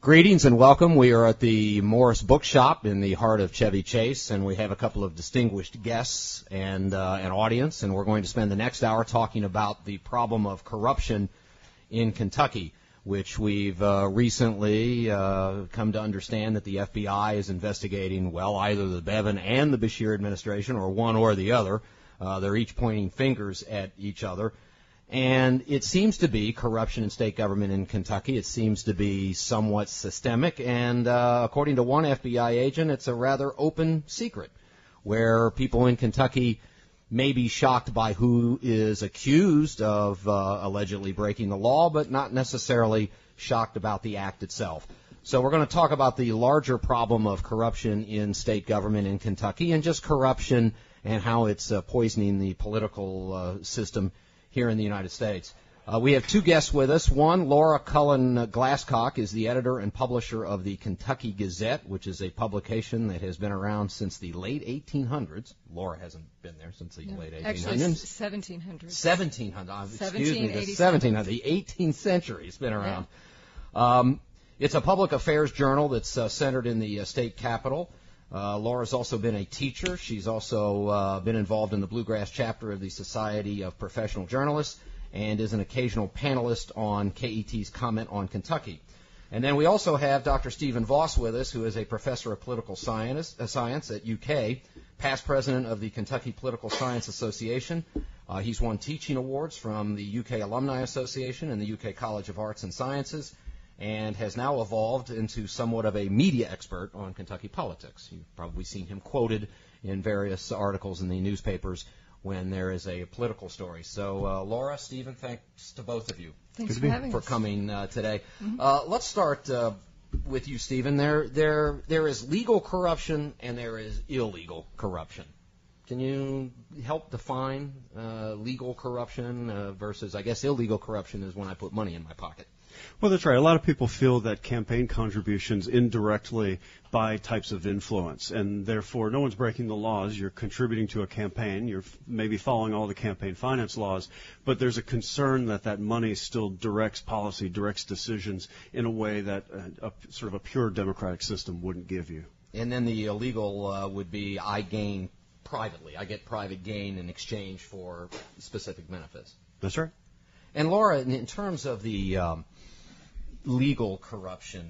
Greetings and welcome. We are at the Morris Bookshop in the heart of Chevy Chase, and we have a couple of distinguished guests and an audience, and we're going to spend the next hour talking about the problem of corruption in Kentucky, which we've recently come to understand that the FBI is investigating, well, either the Bevin and the Beshear administration, or one or the other. They're each pointing fingers at each other. And it seems to be corruption in state government in Kentucky. It seems to be somewhat systemic, and according to one FBI agent, it's a rather open secret, where people in Kentucky may be shocked by who is accused of allegedly breaking the law, but not necessarily shocked about the act itself. So we're going to talk about the larger problem of corruption in state government in Kentucky, and just corruption and how it's poisoning the political system here in the United States. We have two guests with us. One, Laura Cullen Glasscock, is the editor and publisher of the Kentucky Gazette, which is a publication that has been around since the late 1800s. Laura hasn't been there since the late 1800s. Actually, 1700s. 1700s. Excuse me, the 1787. 1700s. The 18th century has been around. Yeah. It's a public affairs journal that's centered in the state capitol. Laura's also been a teacher. She's also been involved in the Bluegrass chapter of the Society of Professional Journalists and is an occasional panelist on KET's Comment on Kentucky. And then we also have Dr. Stephen Voss with us, who is a professor of political science at UK, past president of the Kentucky Political Science Association. He's won teaching awards from the UK Alumni Association and the UK College of Arts and Sciences, and has now evolved into somewhat of a media expert on Kentucky politics. You've probably seen him quoted in various articles in the newspapers when there is a political story. So, Laura, Stephen, thanks to both of you for coming today. Mm-hmm. Let's start with you, Stephen. There is legal corruption and there is illegal corruption. Can you help define legal corruption versus, I guess, illegal corruption is when I put money in my pocket? Well, that's right. A lot of people feel that campaign contributions indirectly buy types of influence, and therefore no one's breaking the laws. You're contributing to a campaign. You're maybe following all the campaign finance laws, but there's a concern that that money still directs policy, directs decisions in a way that sort of a pure democratic system wouldn't give you. And then the illegal would be I gain privately. I get private gain in exchange for specific benefits. That's right. And Laura, in terms of the legal corruption,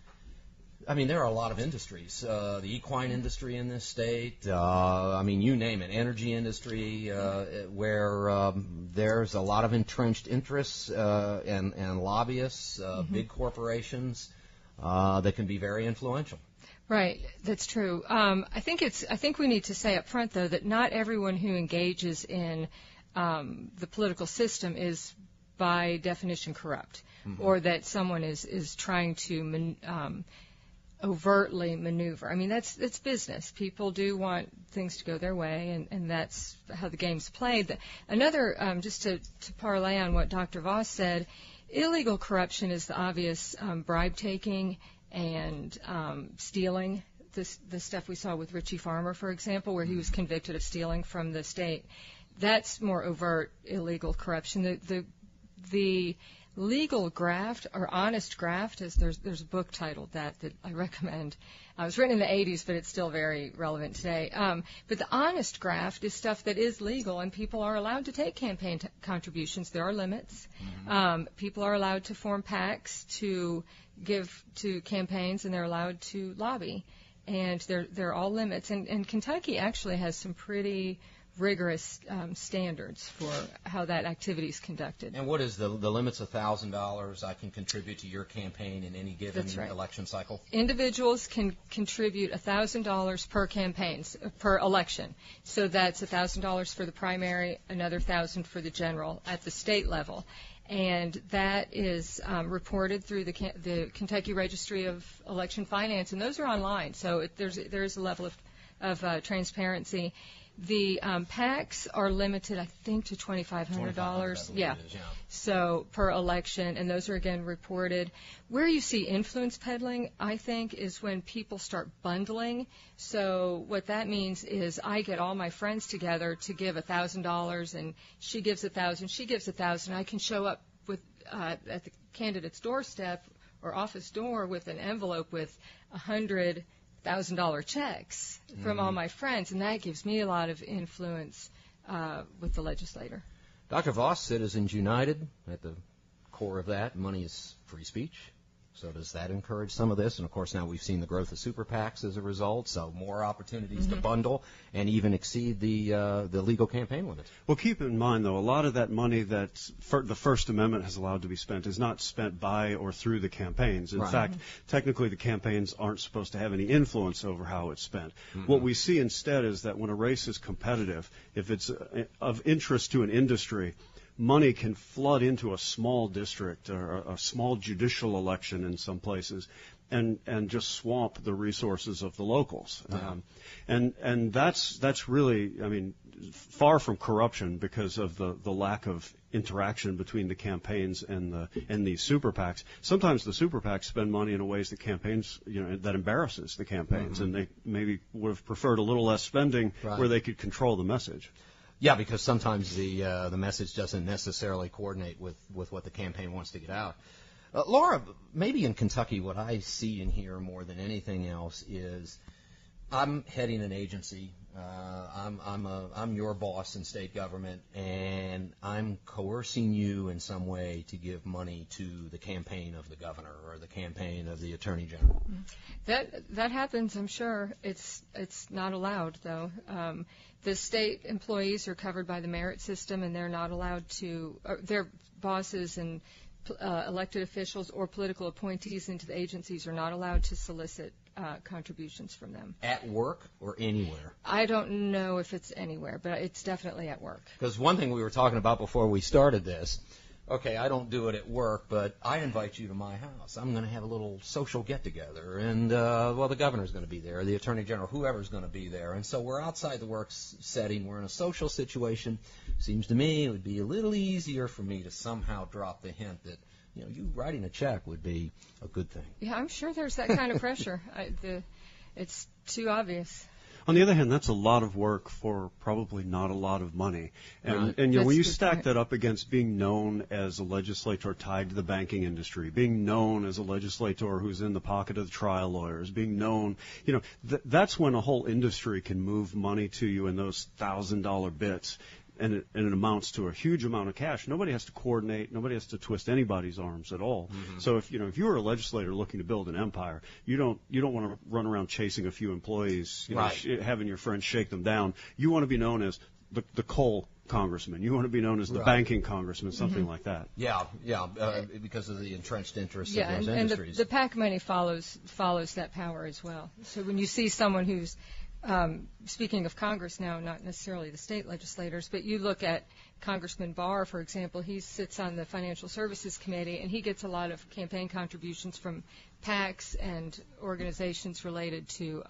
I mean, there are a lot of industries. The equine industry in this state, I mean, you name it, energy industry, where there's a lot of entrenched interests and lobbyists, big corporations that can be very influential. Right, that's true. I think we need to say up front, though, that not everyone who engages in the political system is by definition corrupt, or that someone is trying to overtly maneuver. I mean, it's business. People do want things to go their way, and that's how the game's played. Another, just to parlay on what Dr. Voss said, illegal corruption is the obvious bribe-taking and stealing. The stuff we saw with Richie Farmer, for example, where he was convicted of stealing from the state. That's more overt illegal corruption. The legal graft or honest graft, is there's a book titled that I recommend. It was written in the 80s, but it's still very relevant today. But the honest graft is stuff that is legal, and people are allowed to take campaign contributions. There are limits. People are allowed to form PACs to give to campaigns, and they're allowed to lobby. And there are all limits. And Kentucky actually has some pretty rigorous standards for how that activity is conducted. And what is the limits? $1,000 I can contribute to your campaign in any given election cycle? Individuals can contribute $1,000 per campaign, per election. So that's $1,000 for the primary, another $1,000 for the general at the state level. And that is reported through the Kentucky Registry of Election Finance, and those are online. So there is a level of transparency. The PACs are limited, I think, to $2,500. Yeah. So per election, and those are again reported. Where you see influence peddling, I think, is when people start bundling. So what that means is I get all my friends together to give $1,000, and she gives $1,000, she gives $1,000. I can show up with at the candidate's doorstep or office door with an envelope with $100,000 checks from all my friends, and that gives me a lot of influence with the legislator. Dr. Voss, Citizens United, at the core of that, money is free speech. So does that encourage some of this? And, of course, now we've seen the growth of super PACs as a result, so more opportunities to bundle and even exceed the legal campaign limits. Well, keep in mind, though, a lot of that money that the First Amendment has allowed to be spent is not spent by or through the campaigns. In fact, technically the campaigns aren't supposed to have any influence over how it's spent. What we see instead is that when a race is competitive, if it's of interest to an industry, money can flood into a small district or a small judicial election in some places and just swamp the resources of the locals. And that's really, I mean, far from corruption because of the lack of interaction between the campaigns and these super PACs. Sometimes the super PACs spend money in ways that campaigns, that embarrasses the campaigns, and they maybe would have preferred a little less spending where they could control the message. Yeah, because sometimes the message doesn't necessarily coordinate with what the campaign wants to get out. Laura, maybe in Kentucky what I see and hear more than anything else is I'm heading an agency. I'm your boss in state government, and I'm coercing you in some way to give money to the campaign of the governor or the campaign of the attorney general. That happens, I'm sure. It's not allowed, though. The state employees are covered by the merit system, and they're not allowed to. Their bosses and elected officials or political appointees into the agencies are not allowed to solicit contributions from them. At work or anywhere? I don't know if it's anywhere, but it's definitely at work. Because one thing we were talking about before we started this, okay, I don't do it at work, but I invite you to my house. I'm going to have a little social get-together, and, the governor's going to be there, the attorney general, whoever's going to be there. And so we're outside the work setting. We're in a social situation. Seems to me it would be a little easier for me to somehow drop the hint that, you writing a check would be a good thing. Yeah, I'm sure there's that kind of pressure. It's too obvious. On the other hand, that's a lot of work for probably not a lot of money. And when you stack that up against being known as a legislator tied to the banking industry, being known as a legislator who's in the pocket of the trial lawyers, being known, that's when a whole industry can move money to you in those $1,000 bits. And it amounts to a huge amount of cash. Nobody has to coordinate. Nobody has to twist anybody's arms at all. So if you were a legislator looking to build an empire, you don't want to run around chasing a few employees, having your friends shake them down. You want to be known as the coal congressman. You want to be known as the banking congressman, something like that. Yeah, because of the entrenched interests of those industries. And the PAC money follows that power as well. So when you see someone who's speaking of Congress now, not necessarily the state legislators, but you look at Congressman Barr, for example. He sits on the Financial Services Committee, and he gets a lot of campaign contributions from PACs and organizations related to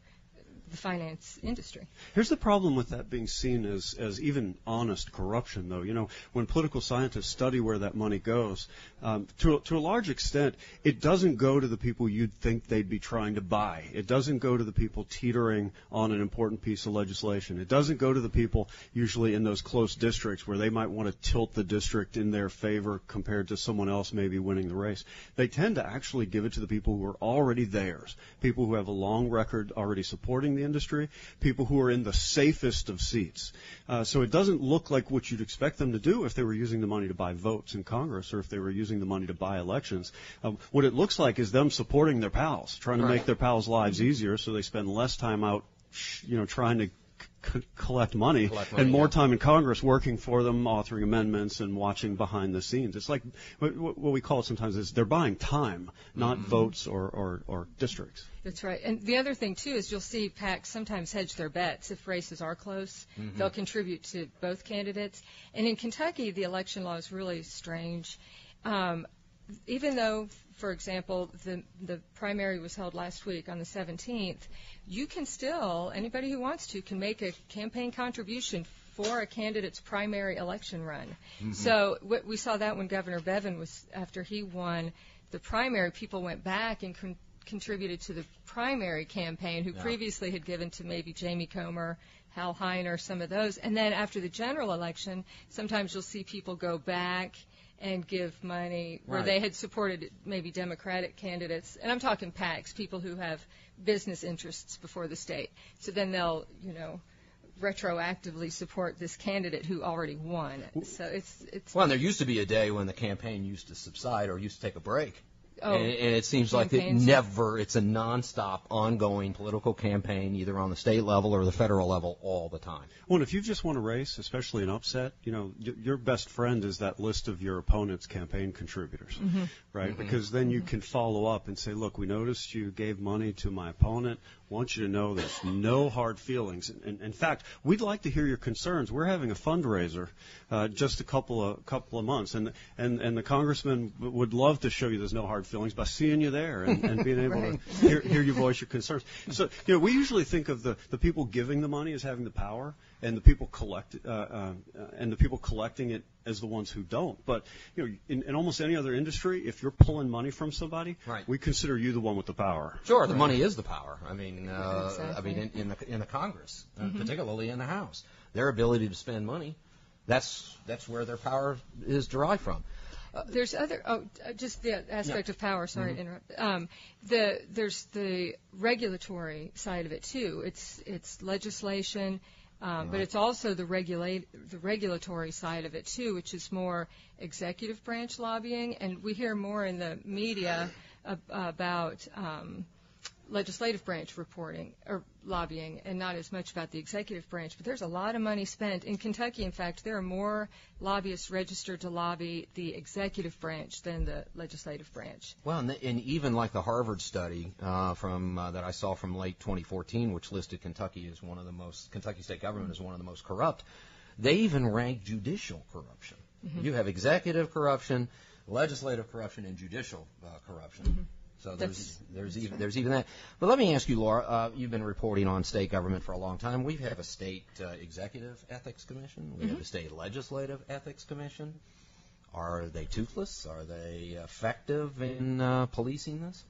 the finance industry. Here's the problem with that being seen as even honest corruption, though. When political scientists study where that money goes, to a large extent, it doesn't go to the people you'd think they'd be trying to buy. It doesn't go to the people teetering on an important piece of legislation. It doesn't go to the people usually in those close districts where they might want to tilt the district in their favor compared to someone else maybe winning the race. They tend to actually give it to the people who are already theirs, people who have a long record already supporting the industry, people who are in the safest of seats. So it doesn't look like what you'd expect them to do if they were using the money to buy votes in Congress or if they were using the money to buy elections. What it looks like is them supporting their pals, trying to make their pals' lives easier so they spend less time out, trying to collect money and more time in Congress working for them, authoring amendments and watching behind the scenes. It's like what we call it sometimes is they're buying time, not votes or districts. That's right. And the other thing, too, is you'll see PACs sometimes hedge their bets. If races are close, they'll contribute to both candidates. And in Kentucky, the election law is really strange. Even though, for example, the primary was held last week on the 17th, you can still, anybody who wants to, can make a campaign contribution for a candidate's primary election run. So we saw that when Governor Bevin was, after he won the primary, people went back and contributed to the primary campaign, who previously had given to maybe Jamie Comer, Hal Heiner, some of those. And then after the general election, sometimes you'll see people go back and give money where Right. they had supported maybe Democratic candidates, and I'm talking PACs, people who have business interests before the state. So then they'll, retroactively support this candidate who already won. So it's Well, and there used to be a day when the campaign used to subside or used to take a break. Oh, and it seems like campaigns. it's a nonstop, ongoing political campaign, either on the state level or the federal level, all the time. Well, if you just won a race, especially an upset, your best friend is that list of your opponent's campaign contributors, right? Mm-hmm. Because then you can follow up and say, look, we noticed you gave money to my opponent. I want you to know there's no hard feelings. And in fact, we'd like to hear your concerns. We're having a fundraiser just a couple of months, and the congressman would love to show you there's no hard feelings by seeing you there and being able Right. to hear you voice your concerns. So we usually think of the people giving the money as having the power, and the people collecting it as the ones who don't. But in almost any other industry, if you're pulling money from somebody, Right. we consider you the one with the power. Sure, the money is the power. I mean, Exactly. in the Congress, particularly in the House, their ability to spend money, that's where their power is derived from. There's just the aspect of power. Sorry to interrupt. There's the regulatory side of it too. It's legislation, but it's also the regulatory side of it too, which is more executive branch lobbying. And we hear more in the media about legislative branch reporting or lobbying, and not as much about the executive branch. But there's a lot of money spent in Kentucky. In fact, there are more lobbyists registered to lobby the executive branch than the legislative branch. Well, and even like the Harvard study that I saw from late 2014, which listed Kentucky state government as one of the most corrupt, they even ranked judicial corruption. You have executive corruption, legislative corruption, and judicial corruption. So there's even that. But let me ask you, Laura, you've been reporting on state government for a long time. We have a state executive ethics commission. We have a state legislative ethics commission. Are they toothless? Are they effective in policing this?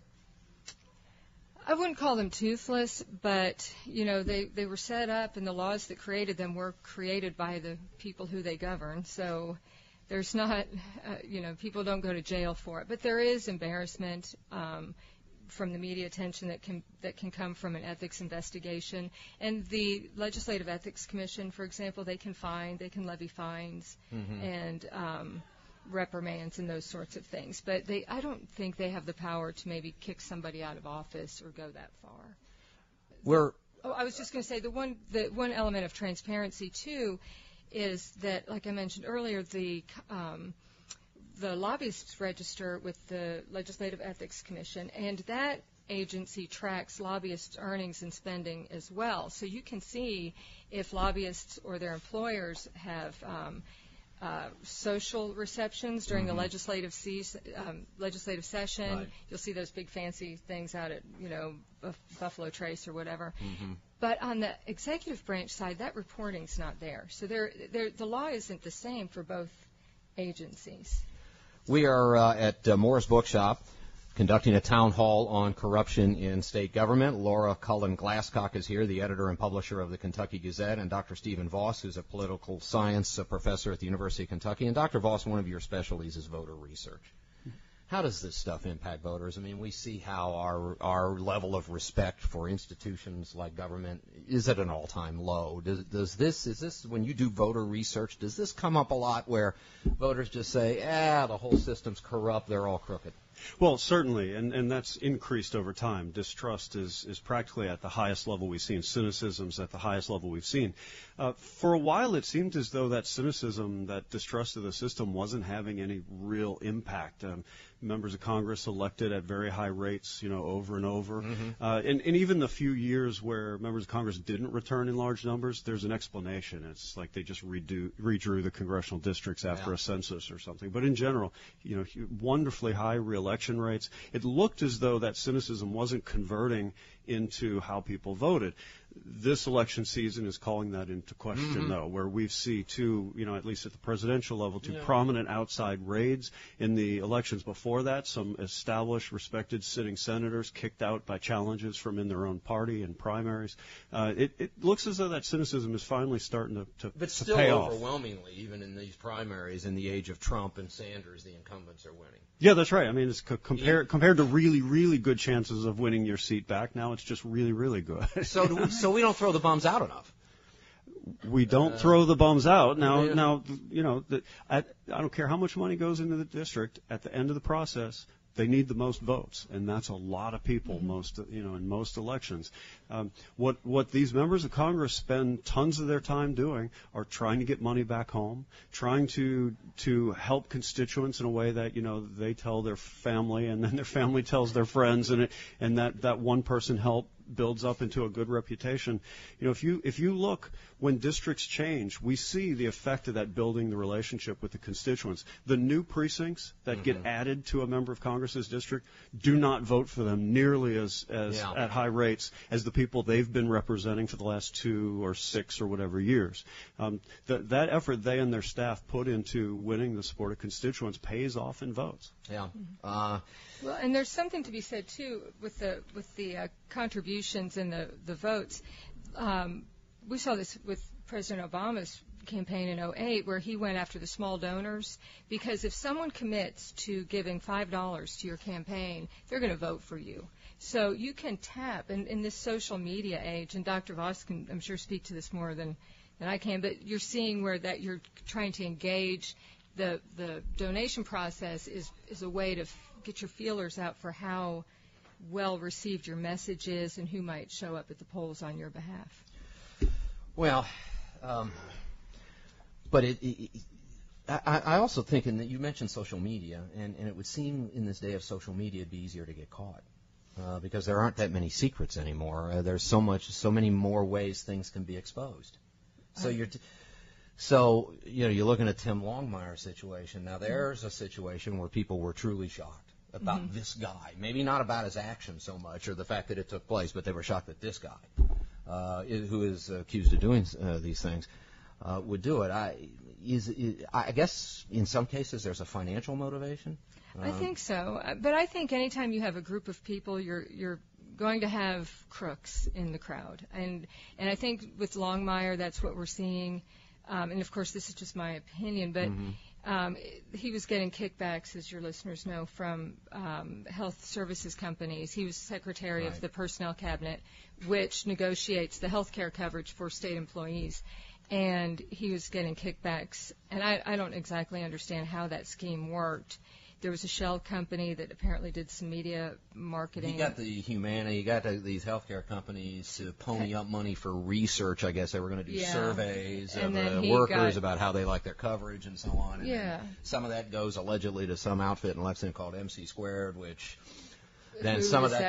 I wouldn't call them toothless, but they were set up, and the laws that created them were created by the people who they govern. So there's not, people don't go to jail for it, but there is embarrassment from the media attention that can come from an ethics investigation. And the Legislative Ethics Commission, for example, they can levy fines and reprimands and those sorts of things. But I don't think they have the power to maybe kick somebody out of office or go that far. I was just going to say the one element of transparency too is that, like I mentioned earlier, the lobbyists register with the Legislative Ethics Commission, and that agency tracks lobbyists' earnings and spending as well. So you can see if lobbyists or their employers have social receptions during the legislative session. Right. You'll see those big fancy things out at Buffalo Trace or whatever. But on the executive branch side, that reporting's not there. So the law isn't the same for both agencies. We are at Morris Bookshop conducting a town hall on corruption in state government. Laura Cullen-Glasscock is here, the editor and publisher of the Kentucky Gazette, and Dr. Stephen Voss, who's a political science professor at the University of Kentucky. And Dr. Voss, one of your specialties is voter research. How does this stuff impact voters? I mean, we see how our level of respect for institutions like government is at an all-time low. Is this when you do voter research, does this come up a lot where voters just say, the whole system's corrupt, they're all crooked? Well, certainly, and that's increased over time. Distrust is practically at the highest level we've seen. Cynicism's at the highest level we've seen. For a while, it seemed as though that cynicism, that distrust of the system, wasn't having any real impact. Members of Congress elected at very high rates, over and over. And even the few years where members of Congress didn't return in large numbers, there's an explanation. It's like they just redrew the congressional districts after a census or something. But in general, wonderfully high re-election rates. It looked as though that cynicism wasn't converting into how people voted. This election season is calling that into question, though, where we see two, at least at the presidential level, two prominent outside raids. In the elections before that, some established, respected sitting senators kicked out by challenges from in their own party in primaries. It looks as though that cynicism is finally starting to But still pay off. overwhelmingly, even in these primaries, in the age of Trump and Sanders, the incumbents are winning. Yeah, that's right. I mean, it's compared to really, really good chances of winning your seat back. Now it's just really, really good. So we don't throw the bums out enough. We don't throw the bums out. Now, I don't care how much money goes into the district. At the end of the process, they need the most votes, and that's a lot of people. In most elections, what these members of Congress spend tons of their time doing are trying to get money back home, trying to help constituents in a way that they tell their family, and then their family tells their friends, and that one person help builds up into a good reputation. If you look when districts change, we see the effect of that building the relationship with the constituents. The new precincts that get added to a member of Congress's district do not vote for them nearly as at high rates as the people they've been representing for the last 2 or 6 or whatever years. That effort they and their staff put into winning the support of constituents pays off in votes. Yeah. Well, and there's something to be said too with the contributions and the votes. We saw this with President Obama's campaign in 2008, where he went after the small donors, because if someone commits to giving $5 to your campaign, they're going to vote for you. So you can tap in this social media age, and Dr. Voss can, I'm sure, speak to this more than I can, but you're seeing where that you're trying to engage. The donation process is a way to get your feelers out for how well received your message is and who might show up at the polls on your behalf. Well, but I also think, and you mentioned social media, and it would seem in this day of social media it'd be easier to get caught because there aren't that many secrets anymore. There's so many more ways things can be exposed. So you're looking at Tim Longmire's situation. Now there's a situation where people were truly shocked about this guy. Maybe not about his actions so much or the fact that it took place, but they were shocked that this guy, who is accused of doing these things, would do it. I guess in some cases there's a financial motivation. I think so, but I think anytime you have a group of people, you're going to have crooks in the crowd, and I think with Longmire that's what we're seeing. And of course, this is just my opinion, but he was getting kickbacks, as your listeners know, from health services companies. He was secretary of the personnel cabinet, which negotiates the health care coverage for state employees. And he was getting kickbacks. And I don't exactly understand how that scheme worked. There was a shell company that apparently did some media marketing. He got these healthcare companies to pony up money for research. I guess they were going to do surveys of workers about how they like their coverage and so on. And some of that goes allegedly to some outfit in Lexington called MC Squared, which then some of that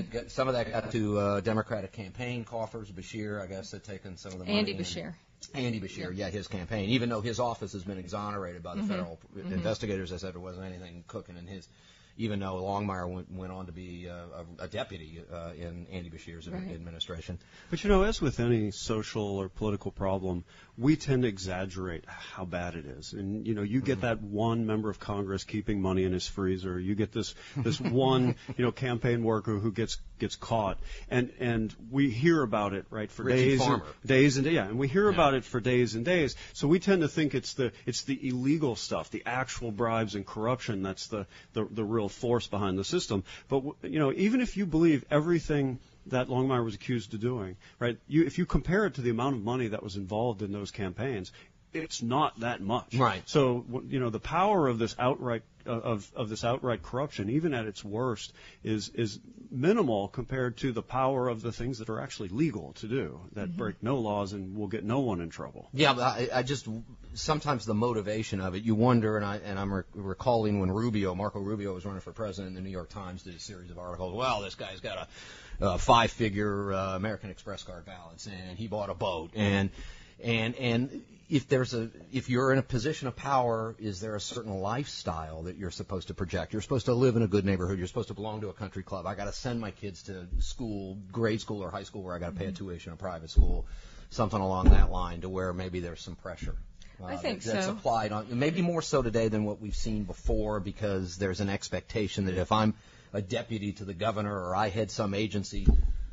got to Democratic campaign coffers. Bashir, I guess, had taken some of the money. Andy Bashir, his campaign, even though his office has been exonerated by the federal investigators, they said there wasn't anything cooking in his, even though Longmire went on to be a deputy in Andy Bashir's administration. But, as with any social or political problem, we tend to exaggerate how bad it is. And, you get that one member of Congress keeping money in his freezer. You get this one, campaign worker who gets caught. And we hear about it, right, for days and days. And we hear about it for days and days. So we tend to think it's the illegal stuff, the actual bribes and corruption that's the real force behind the system. But, even if you believe everything that Longmire was accused of doing, right, if you compare it to the amount of money that was involved in those campaigns, it's not that much. Right. So, the power of this outright corruption, even at its worst, is minimal compared to the power of the things that are actually legal to do, that break no laws and will get no one in trouble. Yeah, but I just sometimes the motivation of it, you wonder, and I'm recalling when Marco Rubio was running for president, in the New York Times did a series of articles. Well, this guy's got a 5-figure American Express card balance, and he bought a boat, and And if you're in a position of power, is there a certain lifestyle that you're supposed to project? You're supposed to live in a good neighborhood. You're supposed to belong to a country club. I got to send my kids to school, grade school or high school, where I got to pay a tuition, a private school, something along that line, to where maybe there's some pressure. I think that's so. applied on, maybe more so today than what we've seen before, because there's an expectation that if I'm a deputy to the governor or I head some agency,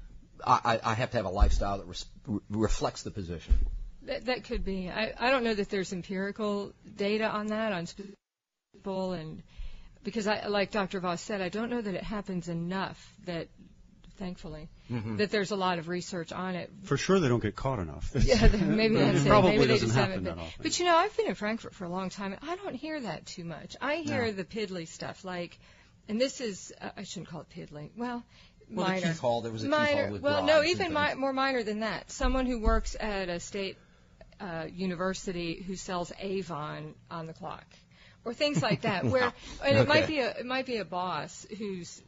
I have to have a lifestyle that reflects the position. That could be. I don't know that there's empirical data on that, on people, and because like Dr. Voss said, I don't know that it happens enough that, thankfully, that there's a lot of research on it. For sure they don't get caught enough. Yeah, maybe that's it. Probably maybe they doesn't just happen haven't that been. often. But, I've been in Frankfurt for a long time, and I don't hear that too much. I hear the piddly stuff, like, and this is, I shouldn't call it piddly. Well, minor. The Keith Hall, there was a minor. Keith Hall with well, bribes no, and even things. more minor than that. Someone who works at a state university who sells Avon on the clock, or things like that. Where and it might be a boss who's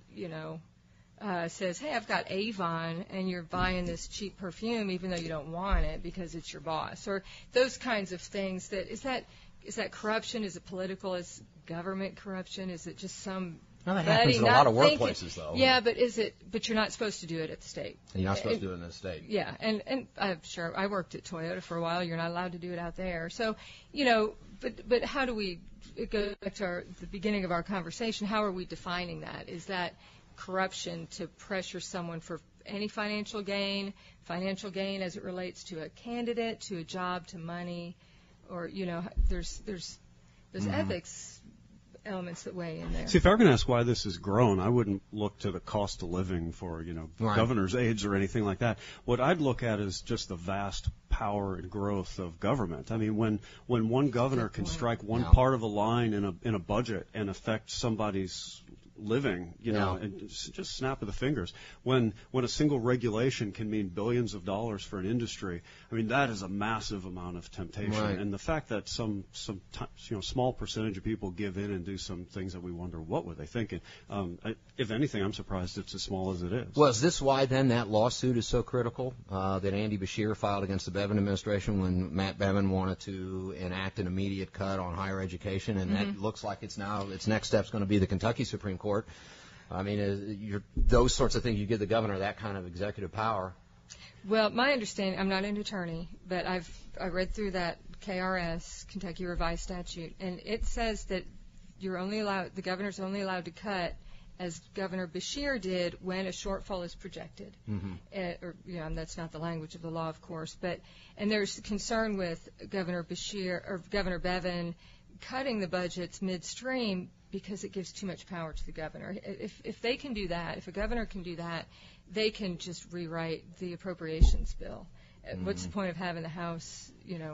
says, hey, I've got Avon, and you're buying this cheap perfume even though you don't want it because it's your boss, or those kinds of things. Is that corruption? Is it political? Is government corruption? Is it just some? Well, that happens in a lot of workplaces, though. Yeah, but But you're not supposed to do it at the state. And you're not supposed to do it in the state. Yeah, and I'm sure I worked at Toyota for a while. You're not allowed to do it out there. So, but how do we? It goes back to the beginning of our conversation. How are we defining that? Is that corruption to pressure someone for any financial gain as it relates to a candidate, to a job, to money, or there's ethics elements that weigh in there. See, if I were going to ask why this has grown, I wouldn't look to the cost of living for, governor's aides or anything like that. What I'd look at is just the vast power and growth of government. I mean, when one governor can strike one part of a line in a budget and affect somebody's living, and just snap of the fingers. When a single regulation can mean billions of dollars for an industry, I mean, that is a massive amount of temptation. Right. And the fact that some small percentage of people give in and do some things that we wonder what were they thinking. If anything, I'm surprised it's as small as it is. Well, is this why then that lawsuit is so critical that Andy Beshear filed against the Bevin administration when Matt Bevin wanted to enact an immediate cut on higher education, and that looks like its next step's going to be the Kentucky Supreme Court. I mean, those sorts of things, you give the governor that kind of executive power. Well, my understanding, I'm not an attorney, but I read through that KRS, Kentucky Revised Statute, and it says that the governor's only allowed to cut, as Governor Beshear did, when a shortfall is projected. That's not the language of the law, of course, and there's concern with Governor Beshear or Governor Bevin cutting the budgets midstream because it gives too much power to the governor. If they can do that, if a governor can do that, they can just rewrite the appropriations bill. What's the point of having the House,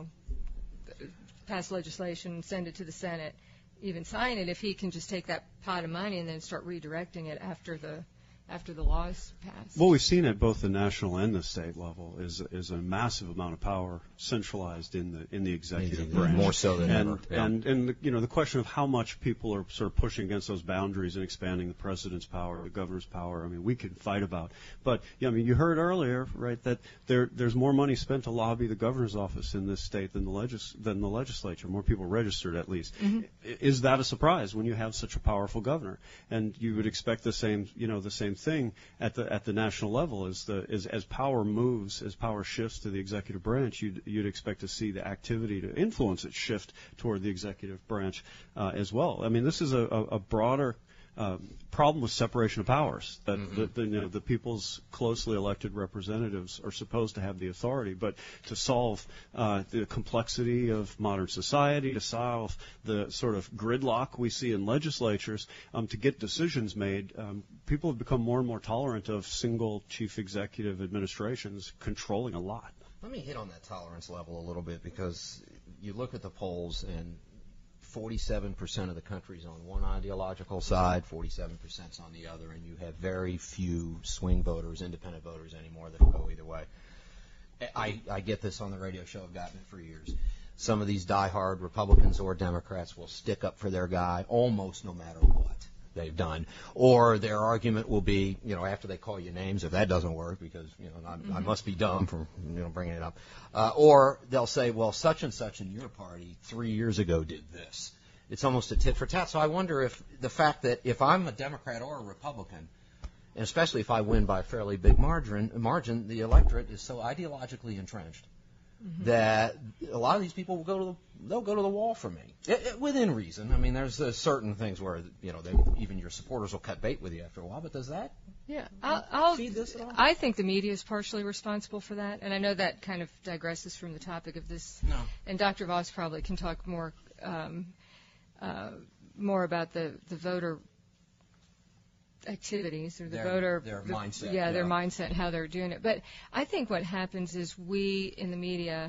pass legislation, send it to the Senate, even sign it, if he can just take that pot of money and then start redirecting it after the laws pass? What we've seen at both the national and the state level is a massive amount of power centralized in the executive branch, more so than ever. And the question of how much people are sort of pushing against those boundaries and expanding the president's power, the governor's power. I mean, we could fight about, but you heard earlier, right, that there's more money spent to lobby the governor's office in this state than the legislature. More people registered, at least. Is that a surprise when you have such a powerful governor? And you would expect the same thing at the national level. As power moves, as power shifts to the executive branch, you'd expect to see the activity to influence it shift toward the executive branch as well. I mean, this is a broader problem with separation of powers. That the people's closely elected representatives are supposed to have the authority, but to solve the complexity of modern society, to solve the sort of gridlock we see in legislatures, to get decisions made, people have become more and more tolerant of single chief executive administrations controlling a lot. Let me hit on that tolerance level a little bit, because you look at the polls and 47% of the country's on one ideological side, 47% is on the other, and you have very few swing voters, independent voters anymore that go either way. I get this on the radio show. I've gotten it for years. Some of these diehard Republicans or Democrats will stick up for their guy almost no matter what. they've done. Or their argument will be, after they call you names, if that doesn't work, because, I must be dumb for, bringing it up. Or they'll say, well, such and such in your party 3 years ago did this. It's almost a tit for tat. So I wonder if the fact that if I'm a Democrat or a Republican, and especially if I win by a fairly big margin, the electorate is so ideologically entrenched that a lot of these people will go to the wall for me, within reason. I mean, there's certain things where even your supporters will cut bait with you after a while. But does that feed this at all? I think the media is partially responsible for that, and I know that kind of digresses from the topic of this. No. And Dr. Voss probably can talk more about the voter activities or their mindset. Their mindset and how they're doing it. But I think what happens is we in the media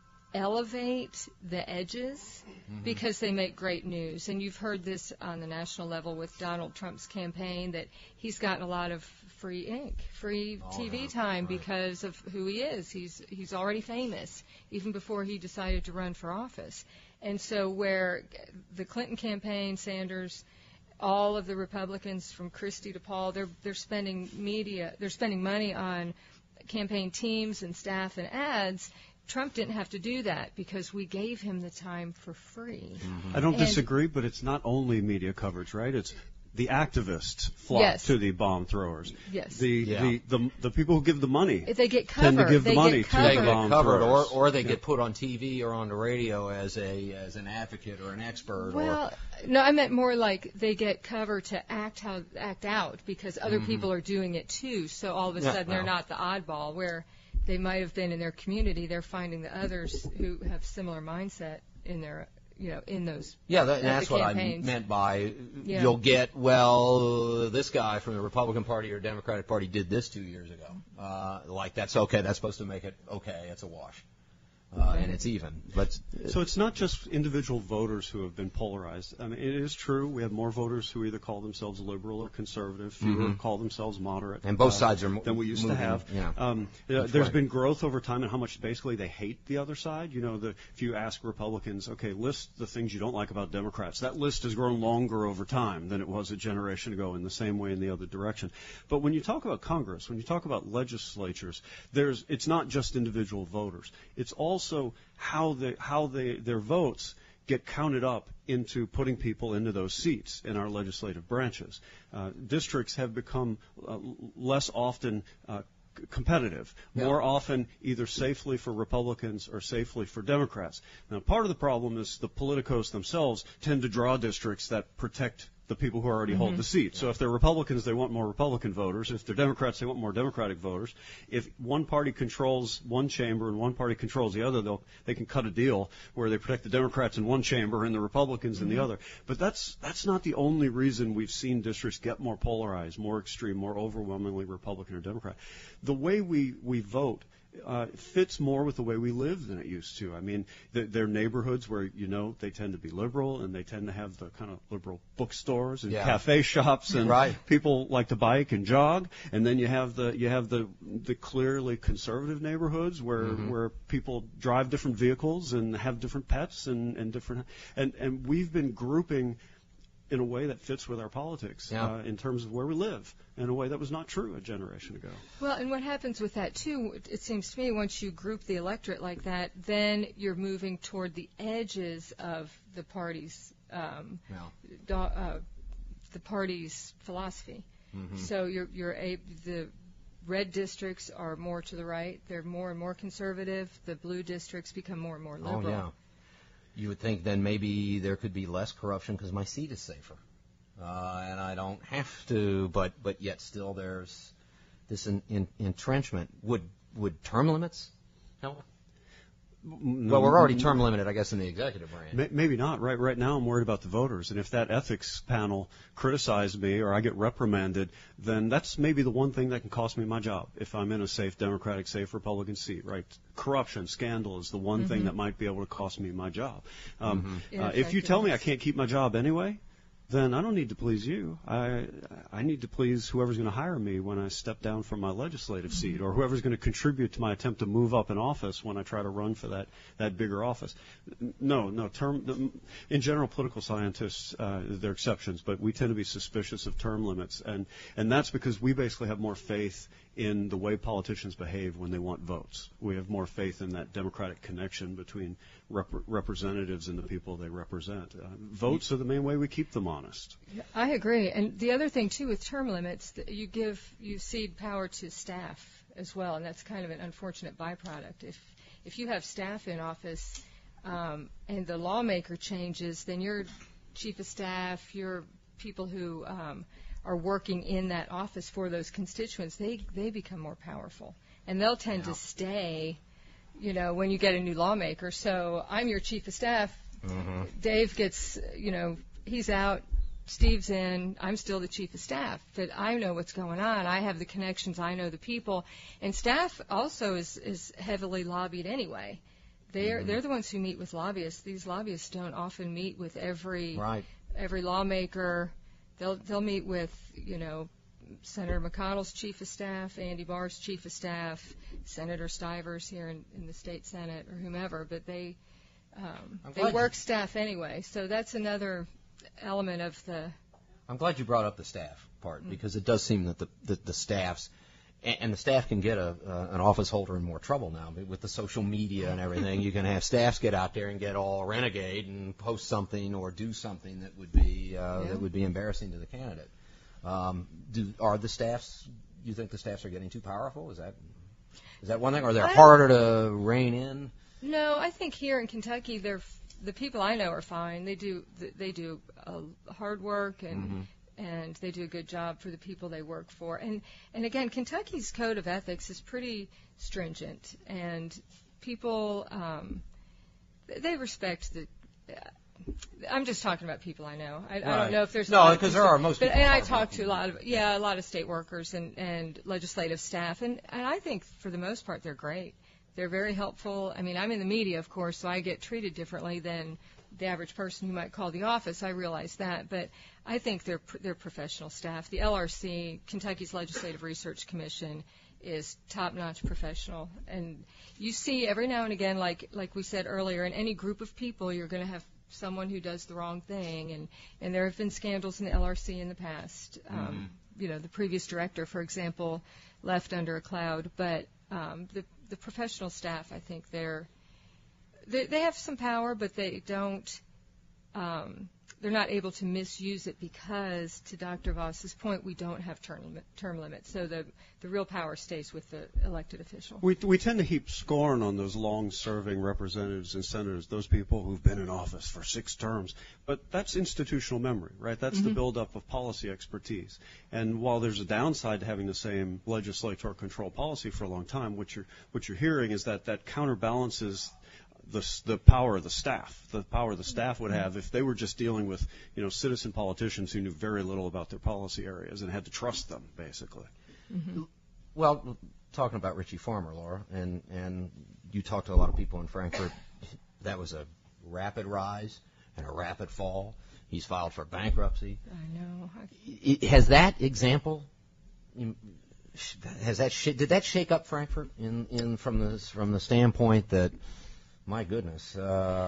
elevate the edges because they make great news. And you've heard this on the national level with Donald Trump's campaign, that he's gotten a lot of free ink, free TV time because of who he is. He's already famous, even before he decided to run for office. And so where the Clinton campaign, Sanders, all of the Republicans from Christie to Paul, they're spending money on campaign teams and staff and ads. Trump didn't have to do that because we gave him the time for free. I don't disagree, but it's not only media coverage, right? It's the activists flock to the bomb throwers. Yes. The people who give the money they get covered. tend to give the money to They the bomb get covered, throwers. or they get put on TV or on the radio as an advocate or an expert. Well, no, I meant more like they get covered to act out because other people are doing it too. So all of a sudden they're not the oddball where they might have been in their community. They're finding the others who have similar mindset in their in those that's what campaigns. I meant by you'll get, this guy from the Republican Party or Democratic Party did this 2 years ago. That's okay. That's supposed to make it okay. It's a wash. And it's even. So it's not just individual voters who have been polarized. I mean, it is true we have more voters who either call themselves liberal or conservative, fewer call themselves moderate. And both sides are than we used to have. There's been growth over time in how much basically they hate the other side. If you ask Republicans, okay, list the things you don't like about Democrats, that list has grown longer over time than it was a generation ago, in the same way in the other direction. But when you talk about Congress, when you talk about legislatures, it's not just individual voters. It's also how their votes get counted up into putting people into those seats in our legislative branches. Districts have become less often competitive, more often either safely for Republicans or safely for Democrats. Now, part of the problem is the politicos themselves tend to draw districts that protect the people who already hold the seat. So if they're Republicans, they want more Republican voters. If they're Democrats, they want more Democratic voters. If one party controls one chamber and one party controls the other, they can cut a deal where they protect the Democrats in one chamber and the Republicans in the other. But that's not the only reason we've seen districts get more polarized, more extreme, more overwhelmingly Republican or Democrat. The way we vote fits more with the way we live than it used to. I mean, there are neighborhoods where, they tend to be liberal and they tend to have the kind of liberal bookstores and cafe shops and people like to bike and jog. And then you have the clearly conservative neighborhoods where people drive different vehicles and have different pets and different, and we've been grouping in a way that fits with our politics in terms of where we live, in a way that was not true a generation ago. Well, and what happens with that, too, it seems to me, once you group the electorate like that, then you're moving toward the edges of the party's philosophy. So the red districts are more to the right. They're more and more conservative. The blue districts become more and more liberal. Oh, yeah. You would think then maybe there could be less corruption because my seat is safer, and I don't have to. But yet still there's this entrenchment. Would term limits help? Well, we're already term limited, I guess, in the executive branch. Maybe not. Right now, I'm worried about the voters, and if that ethics panel criticizes me or I get reprimanded, then that's maybe the one thing that can cost me my job if I'm in a safe Democratic, safe Republican seat. Right? Corruption, scandal is the one thing that might be able to cost me my job. If you tell me I can't keep my job anyway, then I don't need to please you. I need to please whoever's going to hire me when I step down from my legislative seat, or whoever's going to contribute to my attempt to move up in office when I try to run for that bigger office. No. In general, political scientists, there are exceptions, but we tend to be suspicious of term limits, and that's because we basically have more faith in the way politicians behave when they want votes. We have more faith in that democratic connection between representatives and the people they represent. Votes are the main way we keep them honest. I agree. And the other thing, too, with term limits, you cede power to staff as well, and that's kind of an unfortunate byproduct. If you have staff in office and the lawmaker changes, then your chief of staff, your people who are working in that office for those constituents, they become more powerful. And they'll tend to stay, when you get a new lawmaker. So I'm your chief of staff. Mm-hmm. Dave gets, he's out. Steve's in. I'm still the chief of staff. But I know what's going on. I have the connections. I know the people. And staff also is heavily lobbied anyway. They're the ones who meet with lobbyists. These lobbyists don't often meet with every lawmaker. They'll meet with, Senator McConnell's chief of staff, Andy Barr's chief of staff, Senator Stivers here in the state Senate, or whomever. But they work staff anyway. So that's another element of the. I'm glad you brought up the staff part, because it does seem that the staffs. And the staff can get an office holder in more trouble now with the social media and everything. You can have staffs get out there and get all renegade and post something or do something that would be embarrassing to the candidate. Are the staffs? You think the staffs are getting too powerful? Is that one thing? Or they're harder to rein in? No, I think here in Kentucky, the people I know are fine. They do hard work and they do a good job for the people they work for. And again, Kentucky's code of ethics is pretty stringent, and people they respect the. I'm just talking about people I know. I don't know if there's because there are most. And I talk to a lot of state workers and legislative staff, and I think for the most part they're great. They're very helpful. I mean, I'm in the media, of course, so I get treated differently than the average person who might call the office. I realize that, but I think they're professional staff. The LRC, Kentucky's Legislative Research Commission, is top-notch professional. And you see every now and again, like we said earlier, in any group of people, you're going to have someone who does the wrong thing. And there have been scandals in the LRC in the past. The previous director, for example, left under a cloud. But the professional staff, I think they have some power, but they don't. They're not able to misuse it because, to Dr. Voss's point, we don't have term limits. So the real power stays with the elected official. We tend to heap scorn on those long-serving representatives and senators, those people who've been in office for 6 terms. But that's institutional memory, right? That's the buildup of policy expertise. And while there's a downside to having the same legislator-controlled policy for a long time, what you're hearing is that counterbalances the power of the staff. The power the staff would have if they were just dealing with, citizen politicians who knew very little about their policy areas and had to trust them, basically. Mm-hmm. Well, talking about Richie Farmer, Laura, and you talked to a lot of people in Frankfort, that was a rapid rise and a rapid fall. He's filed for bankruptcy. I know. Has that example? Did that shake up Frankfort from the standpoint that? My goodness,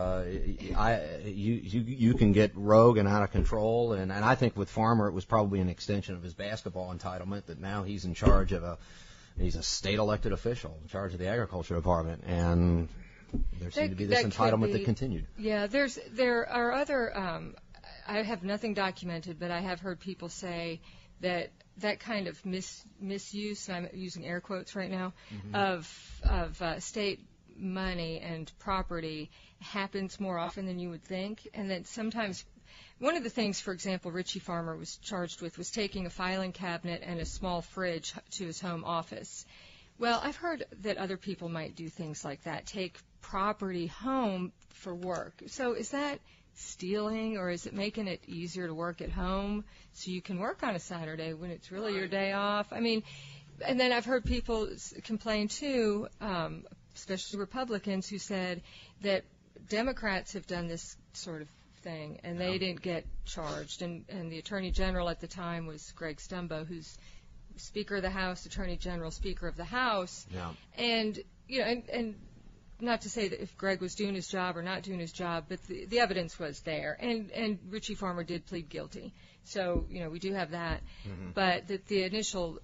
you can get rogue and out of control, and I think with Farmer it was probably an extension of his basketball entitlement that now he's in charge of he's a state elected official in charge of the agriculture department, and there seemed to be this entitlement that continued. Yeah, there are other. I have nothing documented, but I have heard people say that kind of misuse, and I'm using air quotes right now, of state money and property happens more often than you would think, and that sometimes one of the things, for example, Richie Farmer was charged with was taking a filing cabinet and a small fridge to his home office. Well, I've heard that other people might do things like that, take property home for work. So is that stealing, or is it making it easier to work at home so you can work on a Saturday when it's really your day off? I mean, and then I've heard people complain too, especially Republicans, who said that Democrats have done this sort of thing, and they didn't get charged. And the Attorney General at the time was Greg Stumbo, who's Speaker of the House, Attorney General, Speaker of the House. Yeah. And, you know, and not to say that if Greg was doing his job or not doing his job, but the evidence was there. And Richie Farmer did plead guilty. So, you know, we do have that. Mm-hmm. But the initial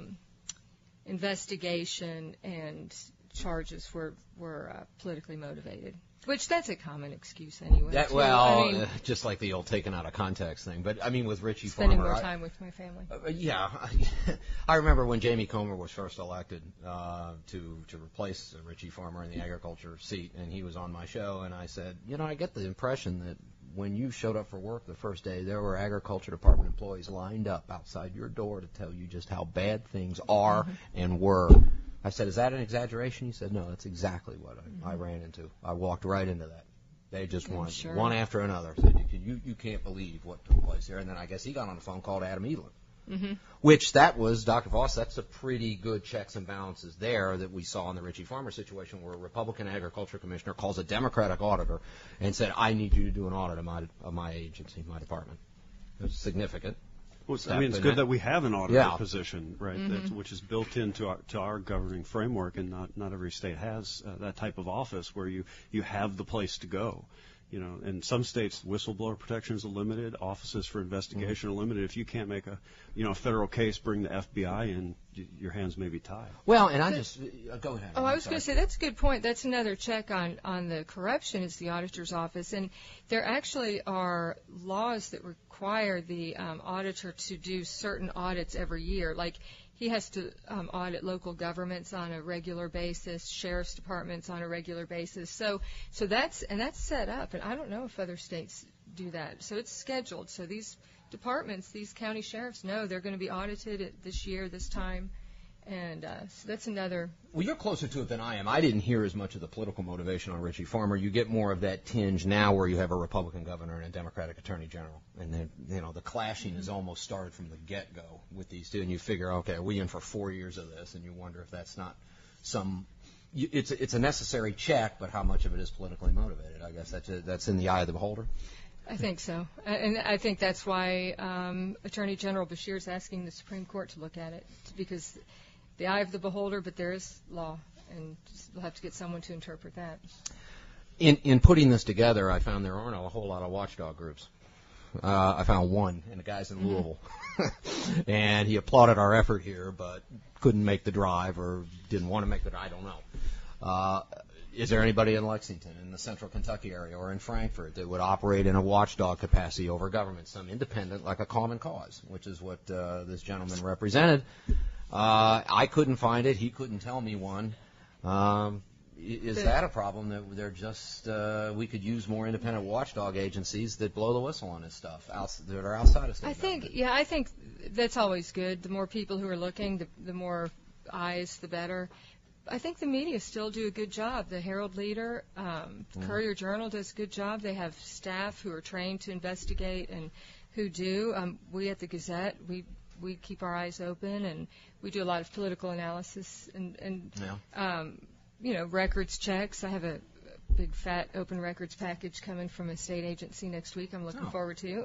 investigation and charges were politically motivated. Which, that's a common excuse anyway. Just like the old taken out of context thing. But, I mean, with Richie spending Farmer... more time with my family. Yeah. I remember when Jamie Comer was first elected to replace Richie Farmer in the agriculture seat, and he was on my show, and I said, you know, I get the impression that when you showed up for work the first day, there were agriculture department employees lined up outside your door to tell you just how bad things are and were. I said, is that an exaggeration? He said, no, that's exactly what I ran into. I walked right into that. They just wanted one after another. Said, you can't believe what took place there. And then I guess he got on the phone, called Adam Edlin, which that was, Dr. Voss, that's a pretty good checks and balances there that we saw in the Richie Farmer situation, where a Republican agriculture commissioner calls a Democratic auditor and said, I need you to do an audit of my agency, my department. It was significant. Well, I mean, it's good that we have an auditor position, right, which is built into our governing framework, and not every state has that type of office where you have the place to go. You know, in some states, whistleblower protections are limited, offices for investigation are limited. If you can't make a federal case, bring the FBI in, your hands may be tied. Well, and go ahead. Oh, I was going to say, that's a good point. That's another check on the corruption is the auditor's office. And there actually are laws that require the auditor to do certain audits every year. Like, he has to audit local governments on a regular basis, sheriff's departments on a regular basis. So that's set up, and I don't know if other states do that. So it's scheduled. So these departments, these county sheriffs know they're going to be audited this year, this time. And so that's another. Well, you're closer to it than I am. I didn't hear as much of the political motivation on Richie Farmer. You get more of that tinge now where you have a Republican governor and a Democratic attorney general. And then, you know, the clashing has almost started from the get-go with these two. And you figure, okay, are we in for 4 years of this? And you wonder if that's not it's a necessary check, but how much of it is politically motivated? I guess that's in the eye of the beholder. I think so. And I think that's why Attorney General Beshear is asking the Supreme Court to look at it, because the eye of the beholder, but there is law, and we'll have to get someone to interpret that. In putting this together, I found there aren't a whole lot of watchdog groups. I found one, and the guy's in Louisville. And he applauded our effort here, but couldn't make the drive or didn't want to make the drive. I don't know. Is there anybody in Lexington, in the central Kentucky area, or in Frankfort that would operate in a watchdog capacity over government, some independent, like a common cause, which is what this gentleman represented? I couldn't find it. He couldn't tell me one. Is that a problem that they're just we could use more independent watchdog agencies that blow the whistle on this stuff that are outside of state government? I think that's always good. The more people who are looking, the more eyes, the better. I think the media still do a good job. The Herald Leader, Courier Journal does a good job. They have staff who are trained to investigate and who do. We at the Gazette, we keep our eyes open, and we do a lot of political analysis and records checks. I have a big fat open records package coming from a state agency next week. I'm looking forward to.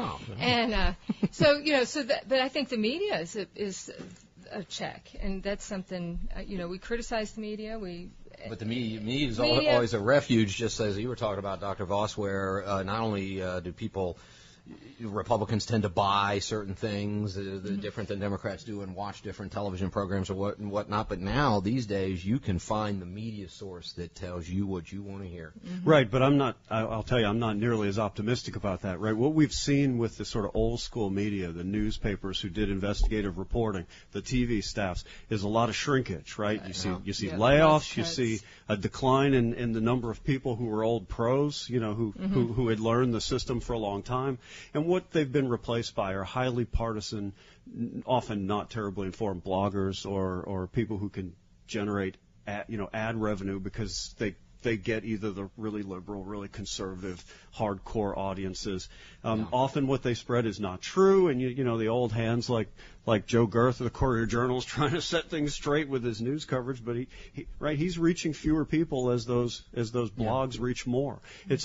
But I think the media is a check, and that's something. We criticize the media. But the media is always a refuge, just as you were talking about, Dr. Voss, where not only do Republicans tend to buy certain things different than Democrats do and watch different television programs or whatnot. But now, these days, you can find the media source that tells you what you want to hear. Mm-hmm. Right, but I'll tell you, I'm not nearly as optimistic about that, right? What we've seen with the sort of old school media, the newspapers who did investigative reporting, the TV staffs, is a lot of shrinkage, right? You see layoffs, you see a decline in the number of people who were old pros, who had learned the system for a long time. And what they've been replaced by are highly partisan, often not terribly informed bloggers or people who can generate ad revenue because they they get either the really liberal, really conservative, hardcore audiences. Often what they spread is not true, and you know the old hands like Joe Gerth of the Courier Journal is trying to set things straight with his news coverage, but he's reaching fewer people as those blogs reach more. It's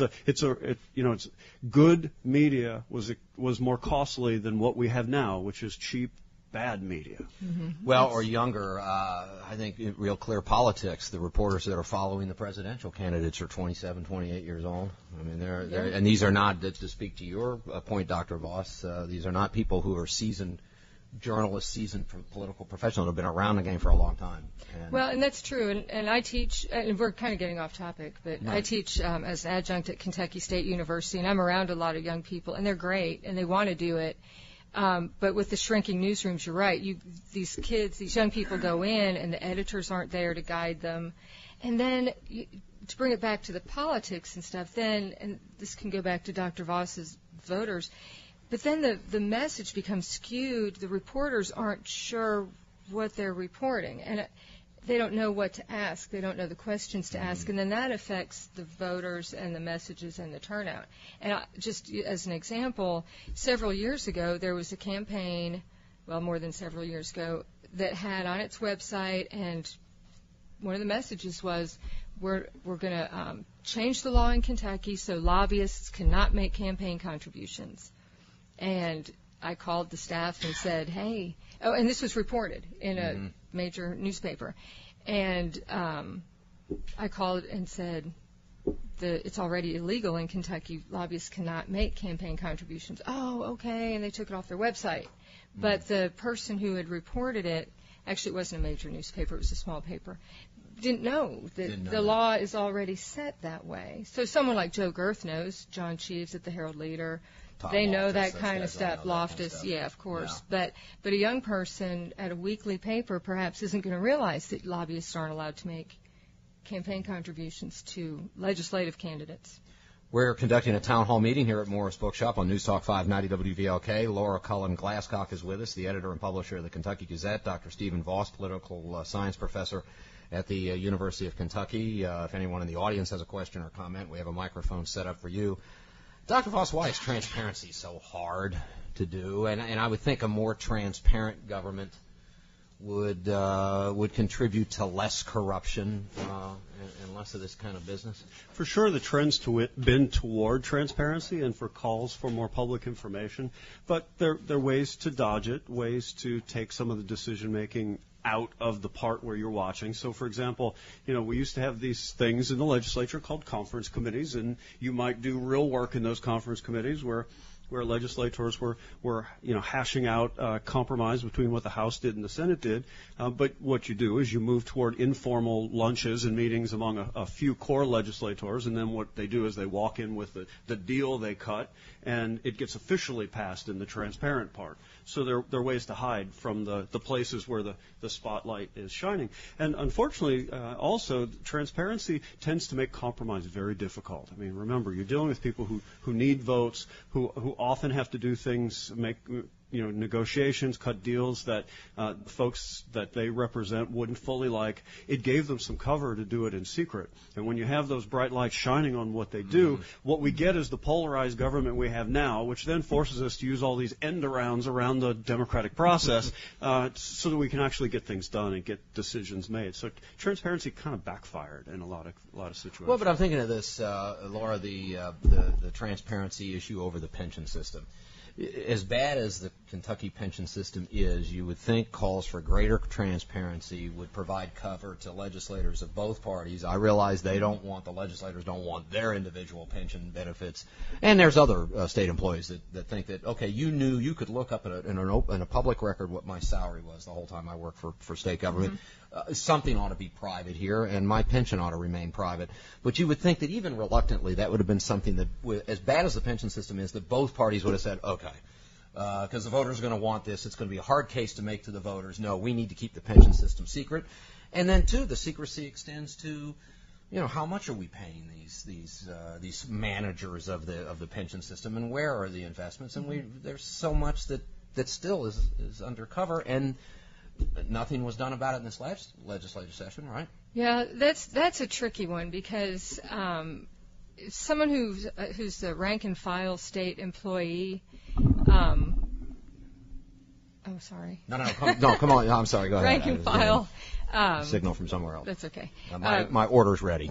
good media was more costly than what we have now, which is cheap, bad media. Well, or younger, I think in Real Clear Politics, the reporters that are following the presidential candidates are 27, 28 years old. I mean, they're and these are not, to speak to your point, Dr. Voss, these are not people who are seasoned journalists, seasoned political professionals who have been around the game for a long time. And that's true. And I teach, and we're kind of getting off topic, but I teach as an adjunct at Kentucky State University, and I'm around a lot of young people, and they're great, and they want to do it. But with the shrinking newsrooms, you're right. These young people go in, and the editors aren't there to guide them. And then to bring it back to the politics and stuff, and this can go back to Dr. Voss's voters, but then the message becomes skewed. The reporters aren't sure what they're reporting, and they don't know what to ask. They don't know the questions to ask, and then that affects the voters and the messages and the turnout. And just as an example, several years ago, there was a campaign, well, more than several years ago, that had on its website, and one of the messages was, we're going to change the law in Kentucky so lobbyists cannot make campaign contributions. And I called the staff and said, hey, and this was reported in a major newspaper. And I called and said, it's already illegal in Kentucky. Lobbyists cannot make campaign contributions. Oh, okay. And they took it off their website. But the person who had reported it, actually it wasn't a major newspaper, it was a small paper, didn't know that the law is already set that way. So someone like Joe Gerth knows, John Cheeves at the Herald Leader, they know that kind of stuff. Loftus, yeah, of course. Yeah. But a young person at a weekly paper perhaps isn't going to realize that lobbyists aren't allowed to make campaign contributions to legislative candidates. We're conducting a town hall meeting here at Morris Bookshop on News Talk 590 WVLK. Laura Cullen Glasscock is with us, the editor and publisher of the Kentucky Gazette. Dr. Stephen Voss, political science professor at the University of Kentucky. If anyone in the audience has a question or comment, we have a microphone set up for you. Dr. Voss, why is transparency so hard to do? And I would think a more transparent government would contribute to less corruption and less of this kind of business. For sure, the trend's been toward transparency and for calls for more public information, but there are ways to dodge it, ways to take some of the decision making out of the part where you're watching. So, for example, we used to have these things in the legislature called conference committees, and you might do real work in those conference committees where legislators were hashing out compromise between what the House did and the Senate did. But what you do is you move toward informal lunches and meetings among a few core legislators, and then what they do is they walk in with the deal they cut, and it gets officially passed in the transparent part. So there are ways to hide from the places where the spotlight is shining. And unfortunately, also, transparency tends to make compromise very difficult. I mean, remember, you're dealing with people who need votes, who often have to do things, make negotiations, cut deals that folks that they represent wouldn't fully like. It gave them some cover to do it in secret. And when you have those bright lights shining on what they do, what we get is the polarized government we have now, which then forces us to use all these end arounds around the democratic process so that we can actually get things done and get decisions made. So transparency kind of backfired in a lot of situations. Well, but I'm thinking of this, Laura, the transparency issue over the pension system. As bad as the Kentucky pension system is, you would think calls for greater transparency would provide cover to legislators of both parties. I realize the legislators don't want their individual pension benefits. And there's other state employees that think that, okay, you could look up in a public record what my salary was the whole time I worked for state government. Something ought to be private here, and my pension ought to remain private. But you would think that even reluctantly, that would have been something that, as bad as the pension system is, that both parties would have said, okay, because the voters are going to want this. It's going to be a hard case to make to the voters. No, we need to keep the pension system secret. And then, too, the secrecy extends to, how much are we paying these managers of the pension system, and where are the investments? And there's so much that still is undercover. And nothing was done about it in this last legislative session, right? Yeah, that's a tricky one because someone who's a rank and file state employee. Oh, sorry. No, come on. I'm sorry. Go ahead. Rank and file. Signal from somewhere else. That's okay. My order's ready.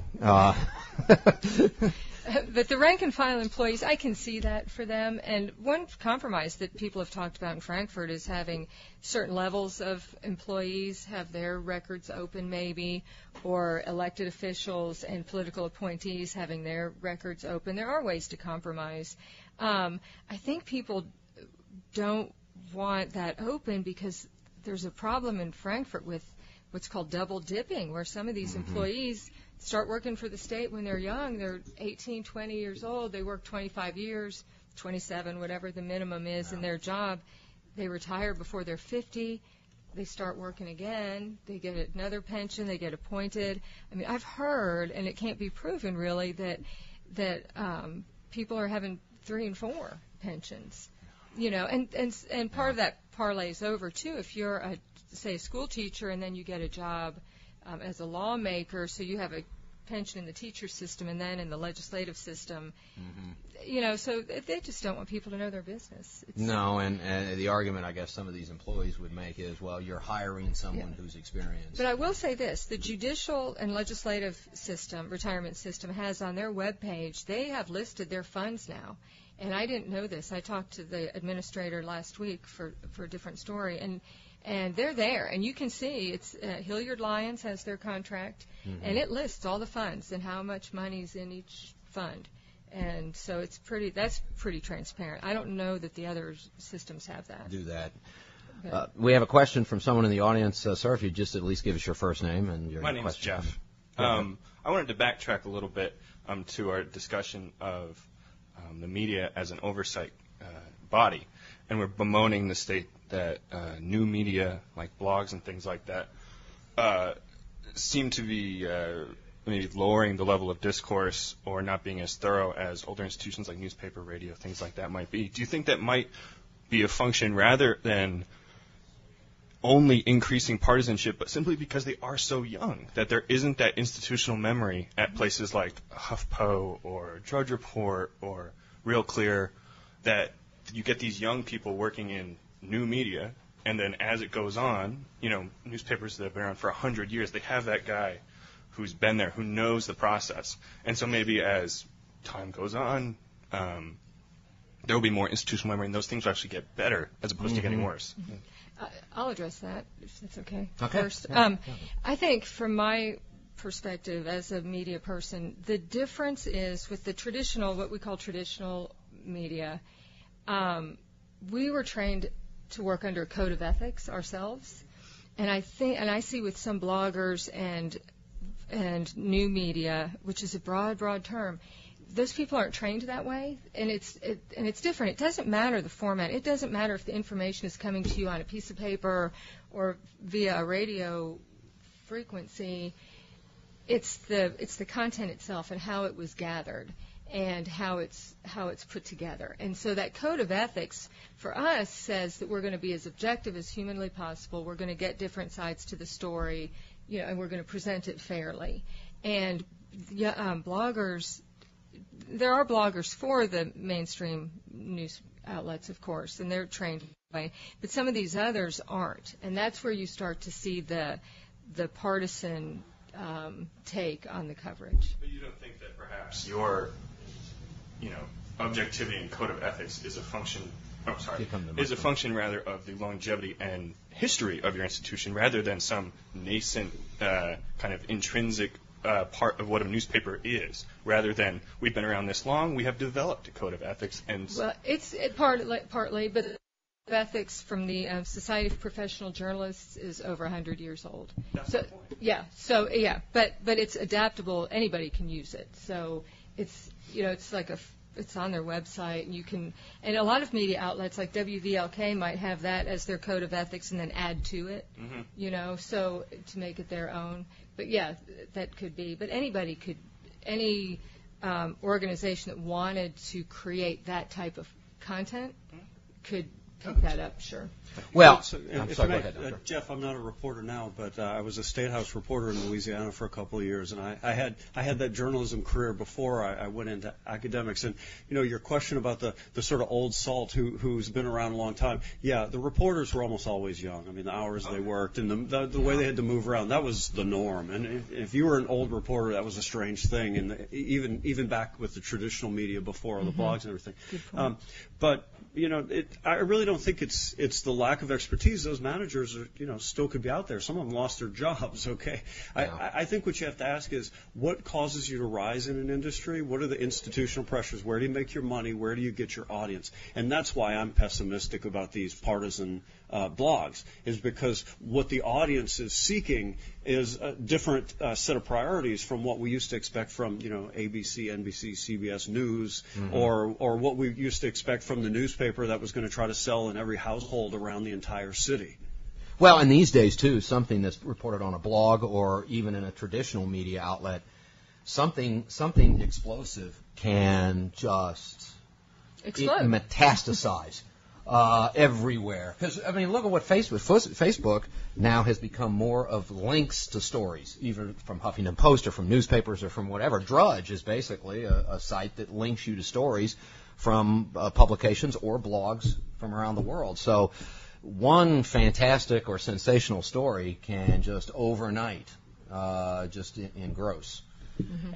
But the rank and file employees, I can see that for them. And one compromise that people have talked about in Frankfurt is having certain levels of employees have their records open maybe, or elected officials and political appointees having their records open. There are ways to compromise. I think people don't want that open because there's a problem in Frankfurt with what's called double dipping, where some of these employees start working for the state when they're young. They're 18, 20 years old. They work 25 years, 27, whatever the minimum is in their job. They retire before they're 50. They start working again. They get another pension. They get appointed. I mean, I've heard, and it can't be proven really, that people are having 3 and 4 pensions. You know, and part of that parlays over too. If you're say a school teacher and then you get a job as a lawmaker, so you have a pension in the teacher system and then in the legislative system, you know, so they just don't want people to know their business. No, and the argument I guess some of these employees would make is, well, you're hiring someone who's experienced. But I will say this, the judicial and legislative system, retirement system, has on their webpage, they have listed their funds now. And I didn't know this. I talked to the administrator last week for a different story, and they're there. And you can see it's Hilliard Lyons has their contract, and it lists all the funds and how much money's in each fund. And so that's pretty transparent. I don't know that the other systems have that. Do that. We have a question from someone in the audience. Sir, if you'd just at least give us your first name and your question. My name's Jeff. I wanted to backtrack a little bit to our discussion of the media as an oversight body, and we're bemoaning the state that new media like blogs and things like that seem to be maybe lowering the level of discourse or not being as thorough as older institutions like newspaper, radio, things like that might be. Do you think that might be a function rather than only increasing partisanship, but simply because they are so young, that there isn't that institutional memory at places like HuffPo or Drudge Report or Real Clear, that you get these young people working in new media, and then as it goes on, you know, newspapers that have been around for 100 years, they have that guy who's been there, who knows the process. And so maybe as time goes on, there will be more institutional memory, and those things will actually get better as opposed to getting worse. I'll address that, if that's okay. First. I think from my perspective as a media person, the difference is with the traditional, what we call traditional media, we were trained to work under a code of ethics ourselves. And I see with some bloggers and new media, which is a broad term, those people aren't trained that way, and it's different. It doesn't matter the format. It doesn't matter if the information is coming to you on a piece of paper or via a radio frequency. It's the content itself and how it was gathered and how it's put together. And so that code of ethics for us says that we're going to be as objective as humanly possible. We're going to get different sides to the story, you know, and we're going to present it fairly. And bloggers. There are bloggers for the mainstream news outlets, of course, and they're trained that way. But some of these others aren't, and that's where you start to see the partisan take on the coverage. But you don't think that perhaps your, you know, objectivity and code of ethics is a function? Is a function rather of the longevity and history of your institution rather than some nascent kind of intrinsic part of what a newspaper is, rather than we've been around this long, we have developed a code of ethics. And well, it's partly, but the code of ethics from the Society of Professional Journalists is over 100 years old. That's the point. But it's adaptable. Anybody can use it. So it's, you know, it's on their website, and you can, and a lot of media outlets like WVLK might have that as their code of ethics and then add to it, you know, so to make it their own. But yeah, that could be. But anybody could, any organization that wanted to create that type of content could pick that up. Sure. Well, So, I'm if sorry, I go may, ahead, Doctor. Jeff, I'm not a reporter now, but I was a State House reporter in Louisiana for a couple of years, and I had that journalism career before I went into academics. And your question about the sort of old salt who's been around a long time. Yeah, the reporters were almost always young. I mean, the hours they worked and the way they had to move around, that was the norm. And if you were an old reporter, that was a strange thing. And even back with the traditional media before the blogs and everything. Good point. But I really don't think it's the lack of expertise. Those managers are, still could be out there. Some of them lost their jobs. Okay, Yeah. I think what you have to ask is what causes you to rise in an industry. What are the institutional pressures? Where do you make your money? Where do you get your audience? And that's why I'm pessimistic about these partisan blogs. Is because what the audience is seeking is a different set of priorities from what we used to expect from ABC, NBC, CBS News, or what we used to expect from the newspaper that was going to try to sell in every household around the entire city. Well, and these days, too, something that's reported on a blog or even in a traditional media outlet, something explosive can just Explode. metastasize everywhere. Because, I mean, look at what Facebook now has become more of links to stories, even from Huffington Post or from newspapers or from whatever. Drudge is basically a site that links you to stories from publications or blogs from around the world. So one fantastic or sensational story can just overnight just engross. Mm-hmm.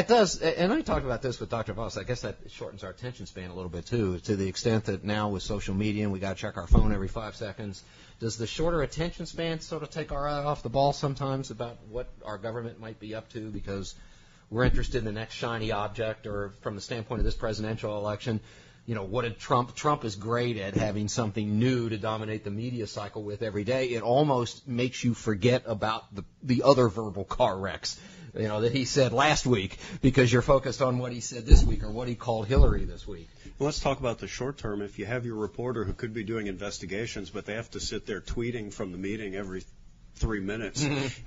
And I talked about this with Dr. Voss. I guess that shortens our attention span a little bit too, to the extent that now with social media and we got to check our phone every 5 seconds. Does the shorter attention span sort of take our eye off the ball sometimes about what our government might be up to because we're interested in the next shiny object, or from the standpoint of this presidential election, what did Trump is great at having something new to dominate the media cycle with every day. It almost makes you forget about the other verbal car wrecks, that he said last week because you're focused on what he said this week or what he called Hillary this week. Well, let's talk about the short term. If you have your reporter who could be doing investigations, but they have to sit there tweeting from the meeting every 3 minutes,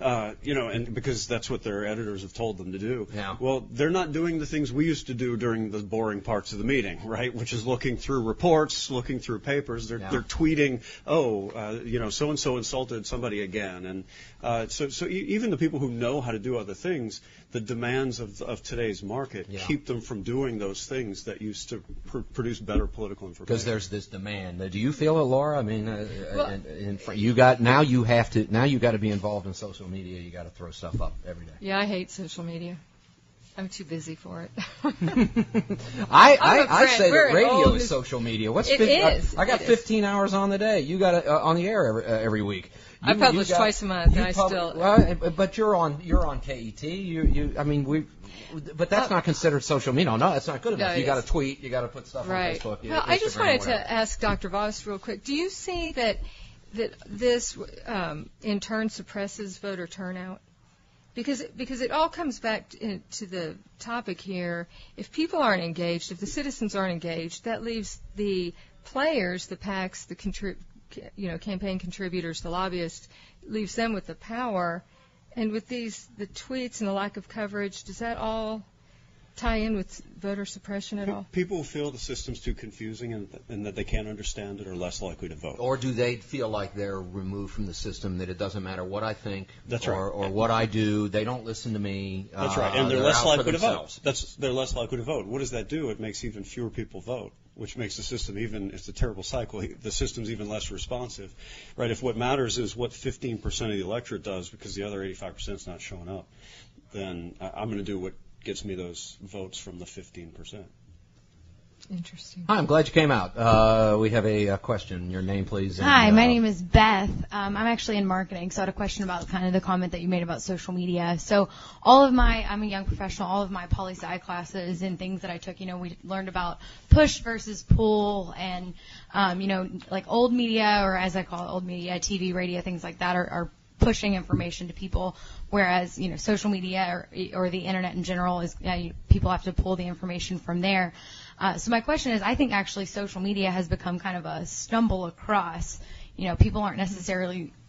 and because that's what their editors have told them to do. Yeah. Well, they're not doing the things we used to do during the boring parts of the meeting, right? Which is looking through reports, looking through papers. They're tweeting, so-and-so insulted somebody again. And so even the people who know how to do other things, the demands of today's market keep them from doing those things that used to produce better political information. Because there's this demand. Do you feel it, Laura? I mean, you got to be involved in social media. You got to throw stuff up every day. Yeah, I hate social media. I'm too busy for it. I say that radio is social media. It is. I got 15 hours on the day. You got on the air every week. I publish twice a month, and I still. Well, but you're on KET. But that's not considered social media. No, that's not good enough. No, you got to tweet. You got to put stuff on Facebook. Well, I just wanted to ask Dr. Voss real quick. Do you see that this in turn suppresses voter turnout? Because it all comes back to the topic here. If people aren't engaged, if the citizens aren't engaged, that leaves the players, the PACs, the campaign contributors, the lobbyists, leaves them with the power. And with the tweets and the lack of coverage, does that all tie in with voter suppression at all? People feel the system's too confusing and that they can't understand it, are less likely to vote. Or do they feel like they're removed from the system, that it doesn't matter what I think or what I do, they don't listen to me. That's right, and they're less likely to vote. They're less likely to vote. What does that do? It makes even fewer people vote, which makes the system it's a terrible cycle. The system's even less responsive, right? If what matters is what 15% of the electorate does because the other 85% is not showing up, then I'm going to do what gets me those votes from the 15%. Interesting. Hi, I'm glad you came out. We have a question. Your name, please. Hi, my name is Beth. I'm actually in marketing, so I had a question about kind of the comment that you made about social media. So I'm a young professional, all of my poli-sci classes and things that I took, we learned about push versus pull and, like old media, or as I call it, old media, TV, radio, things like that are pushing information to people, whereas social media or the internet in general is people have to pull the information from there. So my question is, I think actually social media has become kind of a stumble across. People aren't necessarily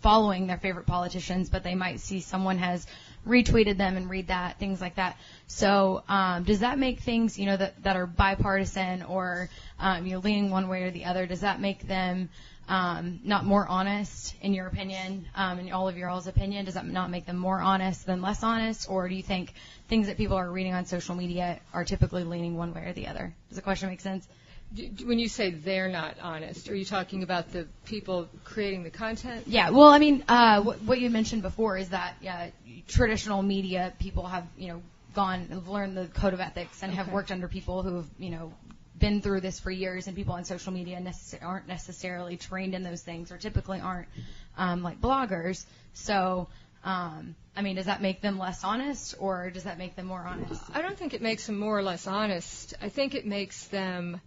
following their favorite politicians, but they might see someone has retweeted them and read that, things like that. So does that make things, that are bipartisan or, leaning one way or the other, does that make them not more honest, in your opinion, in all of your all's opinion? Does that not make them more honest than less honest? Or do you think things that people are reading on social media are typically leaning one way or the other? Does the question make sense? When you say they're not honest, are you talking about the people creating the content? Yeah, well, I mean, what you mentioned before is that traditional media people have, have learned the code of ethics and have worked under people who have, been through this for years, and people on social media aren't necessarily trained in those things, or typically aren't like bloggers. So, does that make them less honest, or does that make them more honest? I don't think it makes them more or less honest. I think it makes them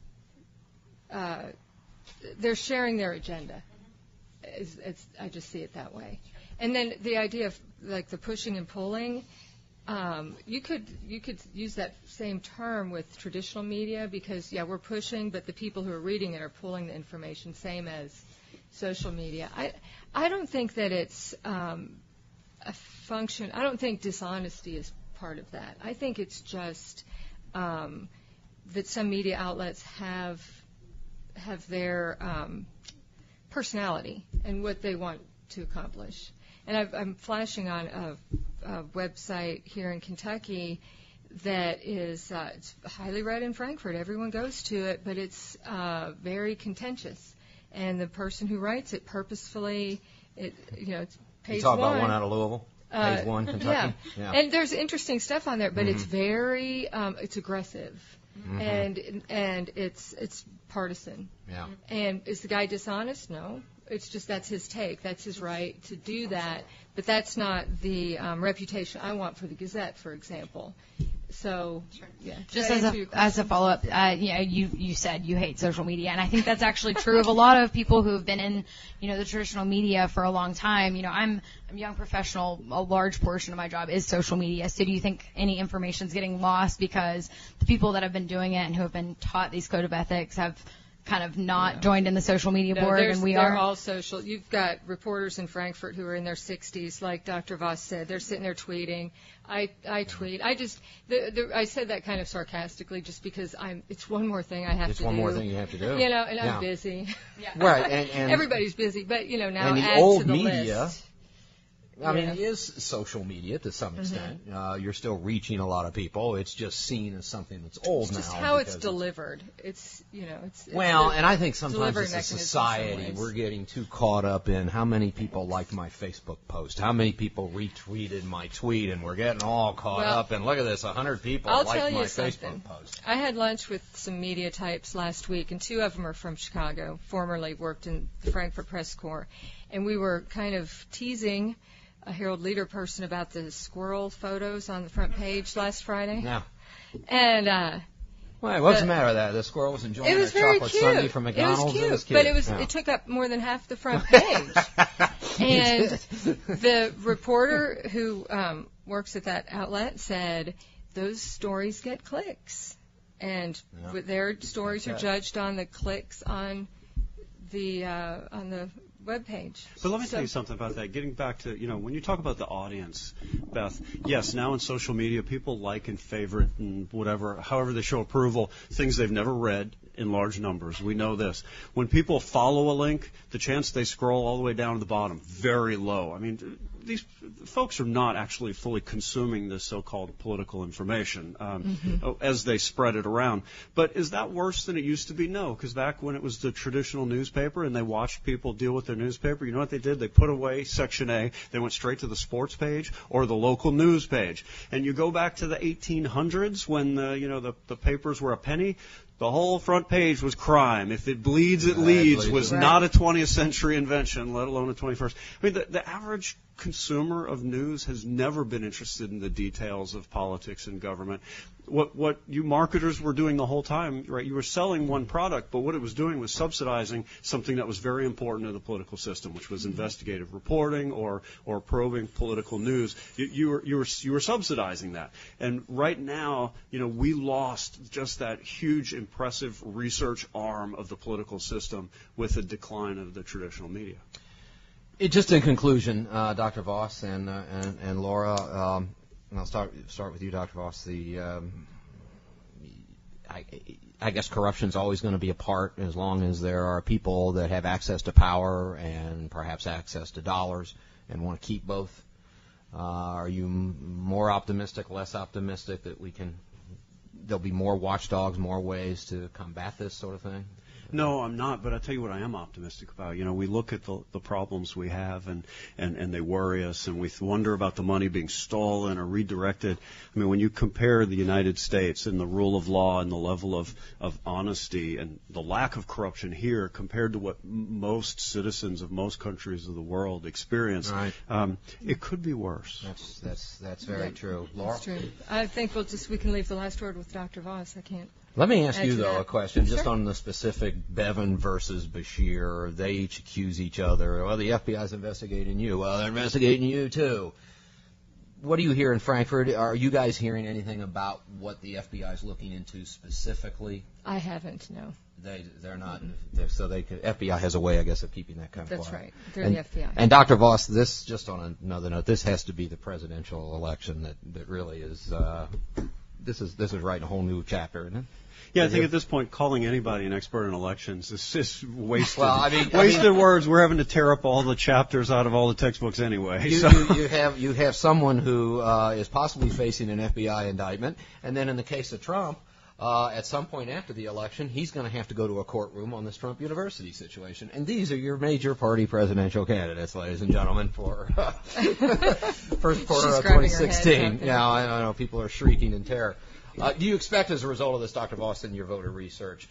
they're sharing their agenda. I just see it that way. And then the idea of like the pushing and pulling, you could use that same term with traditional media, because we're pushing, but the people who are reading it are pulling the information, same as social media. I don't think that it's a function. I don't think dishonesty is part of that. I think it's just that some media outlets have their personality and what they want to accomplish. And I'm flashing on a website here in Kentucky that is it's highly read in Frankfort. Everyone goes to it, but it's very contentious. And the person who writes it purposefully, it's page you talk one. about one out of Louisville? Page one, Kentucky? Yeah. And there's interesting stuff on there, but it's very it's aggressive. And it's partisan. Yeah. And is the guy dishonest? No. It's just that's his take. That's his right to do that. But that's not the reputation I want for the Gazette, for example. So, Just as a follow-up, you said you hate social media, and I think that's actually true of a lot of people who have been in, the traditional media for a long time. I'm a young professional. A large portion of my job is social media. So do you think any information is getting lost because the people that have been doing it and who have been taught these code of ethics have kind of not joined in the social media board, and they're all social. You've got reporters in Frankfurt who are in their 60s, like Dr. Voss said. They're sitting there tweeting. I tweet. I said that kind of sarcastically, just because it's one more thing I have to do. It's one more thing you have to do. And I'm busy. Right, and everybody's busy, but now and the add old to the media. list. I mean, it is social media to some extent. You're still reaching a lot of people. It's just seen as something that's old now. It's just how it's delivered. It's and I think sometimes as a mechanism society we're getting too caught up in how many people liked my Facebook post, how many people retweeted my tweet, and we're getting all caught up in, look at this, 100 people liked my Facebook post. I had lunch with some media types last week, and two of them are from Chicago, formerly worked in the Frankfurt Press Corps, and we were kind of teasing a Herald Leader person about the squirrel photos on the front page last Friday. Yeah. And what's the matter with that? The squirrel was enjoying a chocolate sundae from McDonald's. It was cute, but it took up more than half the front page. And the reporter who works at that outlet said those stories get clicks, and their stories are judged on the clicks on the webpage. But let me tell you something about that. Getting back to, when you talk about the audience, Beth, yes, now in social media, people like and favorite and whatever, however they show approval, things they've never read in large numbers. We know this. When people follow a link, the chance they scroll all the way down to the bottom, very low. I mean, these folks are not actually fully consuming this so-called political information as they spread it around. But is that worse than it used to be? No, because back when it was the traditional newspaper and they watched people deal with their newspaper, you know what they did? They put away Section A. They went straight to the sports page or the local news page. And you go back to the 1800s when the papers were a penny. The whole front page was crime. If it bleeds, it leads was not a 20th century invention, let alone a 21st. I mean, the average consumer of news has never been interested in the details of politics and government. What you marketers were doing the whole time, right? You were selling one product, but what it was doing was subsidizing something that was very important to the political system, which was investigative reporting or probing political news. You were subsidizing that. And right now, we lost just that huge, impressive research arm of the political system with the decline of the traditional media. Just in conclusion, Dr. Voss and Laura, and I'll start with you, Dr. Voss. I guess corruption's always going to be a part as long as there are people that have access to power and perhaps access to dollars and want to keep both. Are you more optimistic, less optimistic that there'll be more watchdogs, more ways to combat this sort of thing? No, I'm not, but I'll tell you what I am optimistic about. You know, we look at the problems we have and they worry us, and we wonder about the money being stolen or redirected. I mean, when you compare the United States and the rule of law and the level of honesty and the lack of corruption here compared to what most citizens of most countries of the world experience, right. It could be worse. That's very true. Laura? That's true. I think we can leave the last word with Dr. Voss. I can't. Let me ask you, to though, that. a question just Sure. on the specific Bevin versus Bashir. They each accuse each other. Well, the FBI's investigating you. Well, they're investigating you, too. What do you hear in Frankfurt? Are you guys hearing anything about what the FBI's looking into specifically? I haven't, no. They're not. FBI has a way, I guess, of keeping that kind of That's quiet. right. They're the FBI. And Dr. Voss, this, just on another note, this has to be the presidential election that really is, this is writing a whole new chapter, isn't it? Yeah, I think at this point, calling anybody an expert in elections is just wasted. Well, I mean, wasted words. We're having to tear up all the chapters out of all the textbooks anyway. You have someone who is possibly facing an FBI indictment, and then in the case of Trump, at some point after the election, he's going to have to go to a courtroom on this Trump University situation. And these are your major party presidential candidates, ladies and gentlemen, for first quarter She's of grabbing her 2016. head. Yeah, I know people are shrieking in terror. Do you expect, as a result of this, Dr. Voss, in your voter research,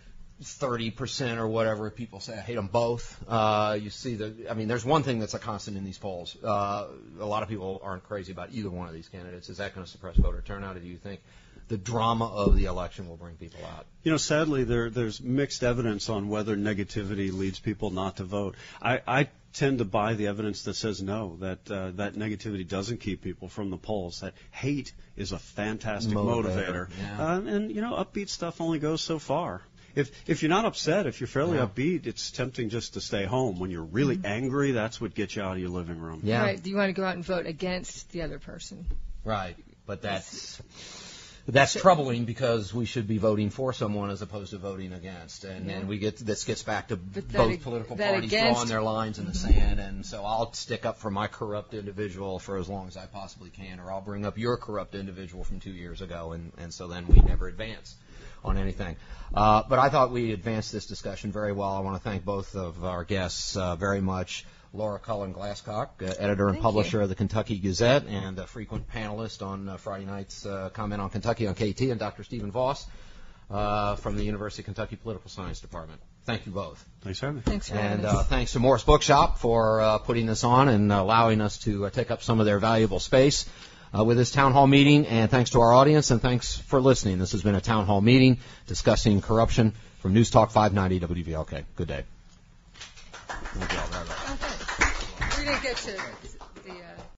30% or whatever people say, I hate them both? You see there's one thing that's a constant in these polls. A lot of people aren't crazy about either one of these candidates. Is that going to suppress voter turnout, or do you think the drama of the election will bring people out? You know, sadly, there's mixed evidence on whether negativity leads people not to vote. I tend to buy the evidence that says no, that negativity doesn't keep people from the polls, that hate is a fantastic motivator. Yeah. And, you know, upbeat stuff only goes so far. If you're not upset, if you're fairly upbeat, it's tempting just to stay home. When you're really angry, that's what gets you out of your living room. Yeah. Right. Do you want to go out and vote against the other person? Right. But that's troubling, because we should be voting for someone as opposed to voting against, and then this gets back to both political parties drawing their lines in the sand. And so I'll stick up for my corrupt individual for as long as I possibly can, or I'll bring up your corrupt individual from 2 years ago, and so then we never advance on anything. But I thought we advanced this discussion very well. I want to thank both of our guests very much. Laura Cullen-Glasscock, editor and publisher of the Kentucky Gazette and a frequent panelist on Friday night's Comment on Kentucky on KT, and Dr. Stephen Voss from the University of Kentucky Political Science Department. Thank you both. Thanks for having me. Thanks for having And us. thanks to Morris Bookshop for putting this on and allowing us to take up some of their valuable space with this town hall meeting. And thanks to our audience, and thanks for listening. This has been a town hall meeting discussing corruption from News Talk 590 WVLK. Good day. We didn't get to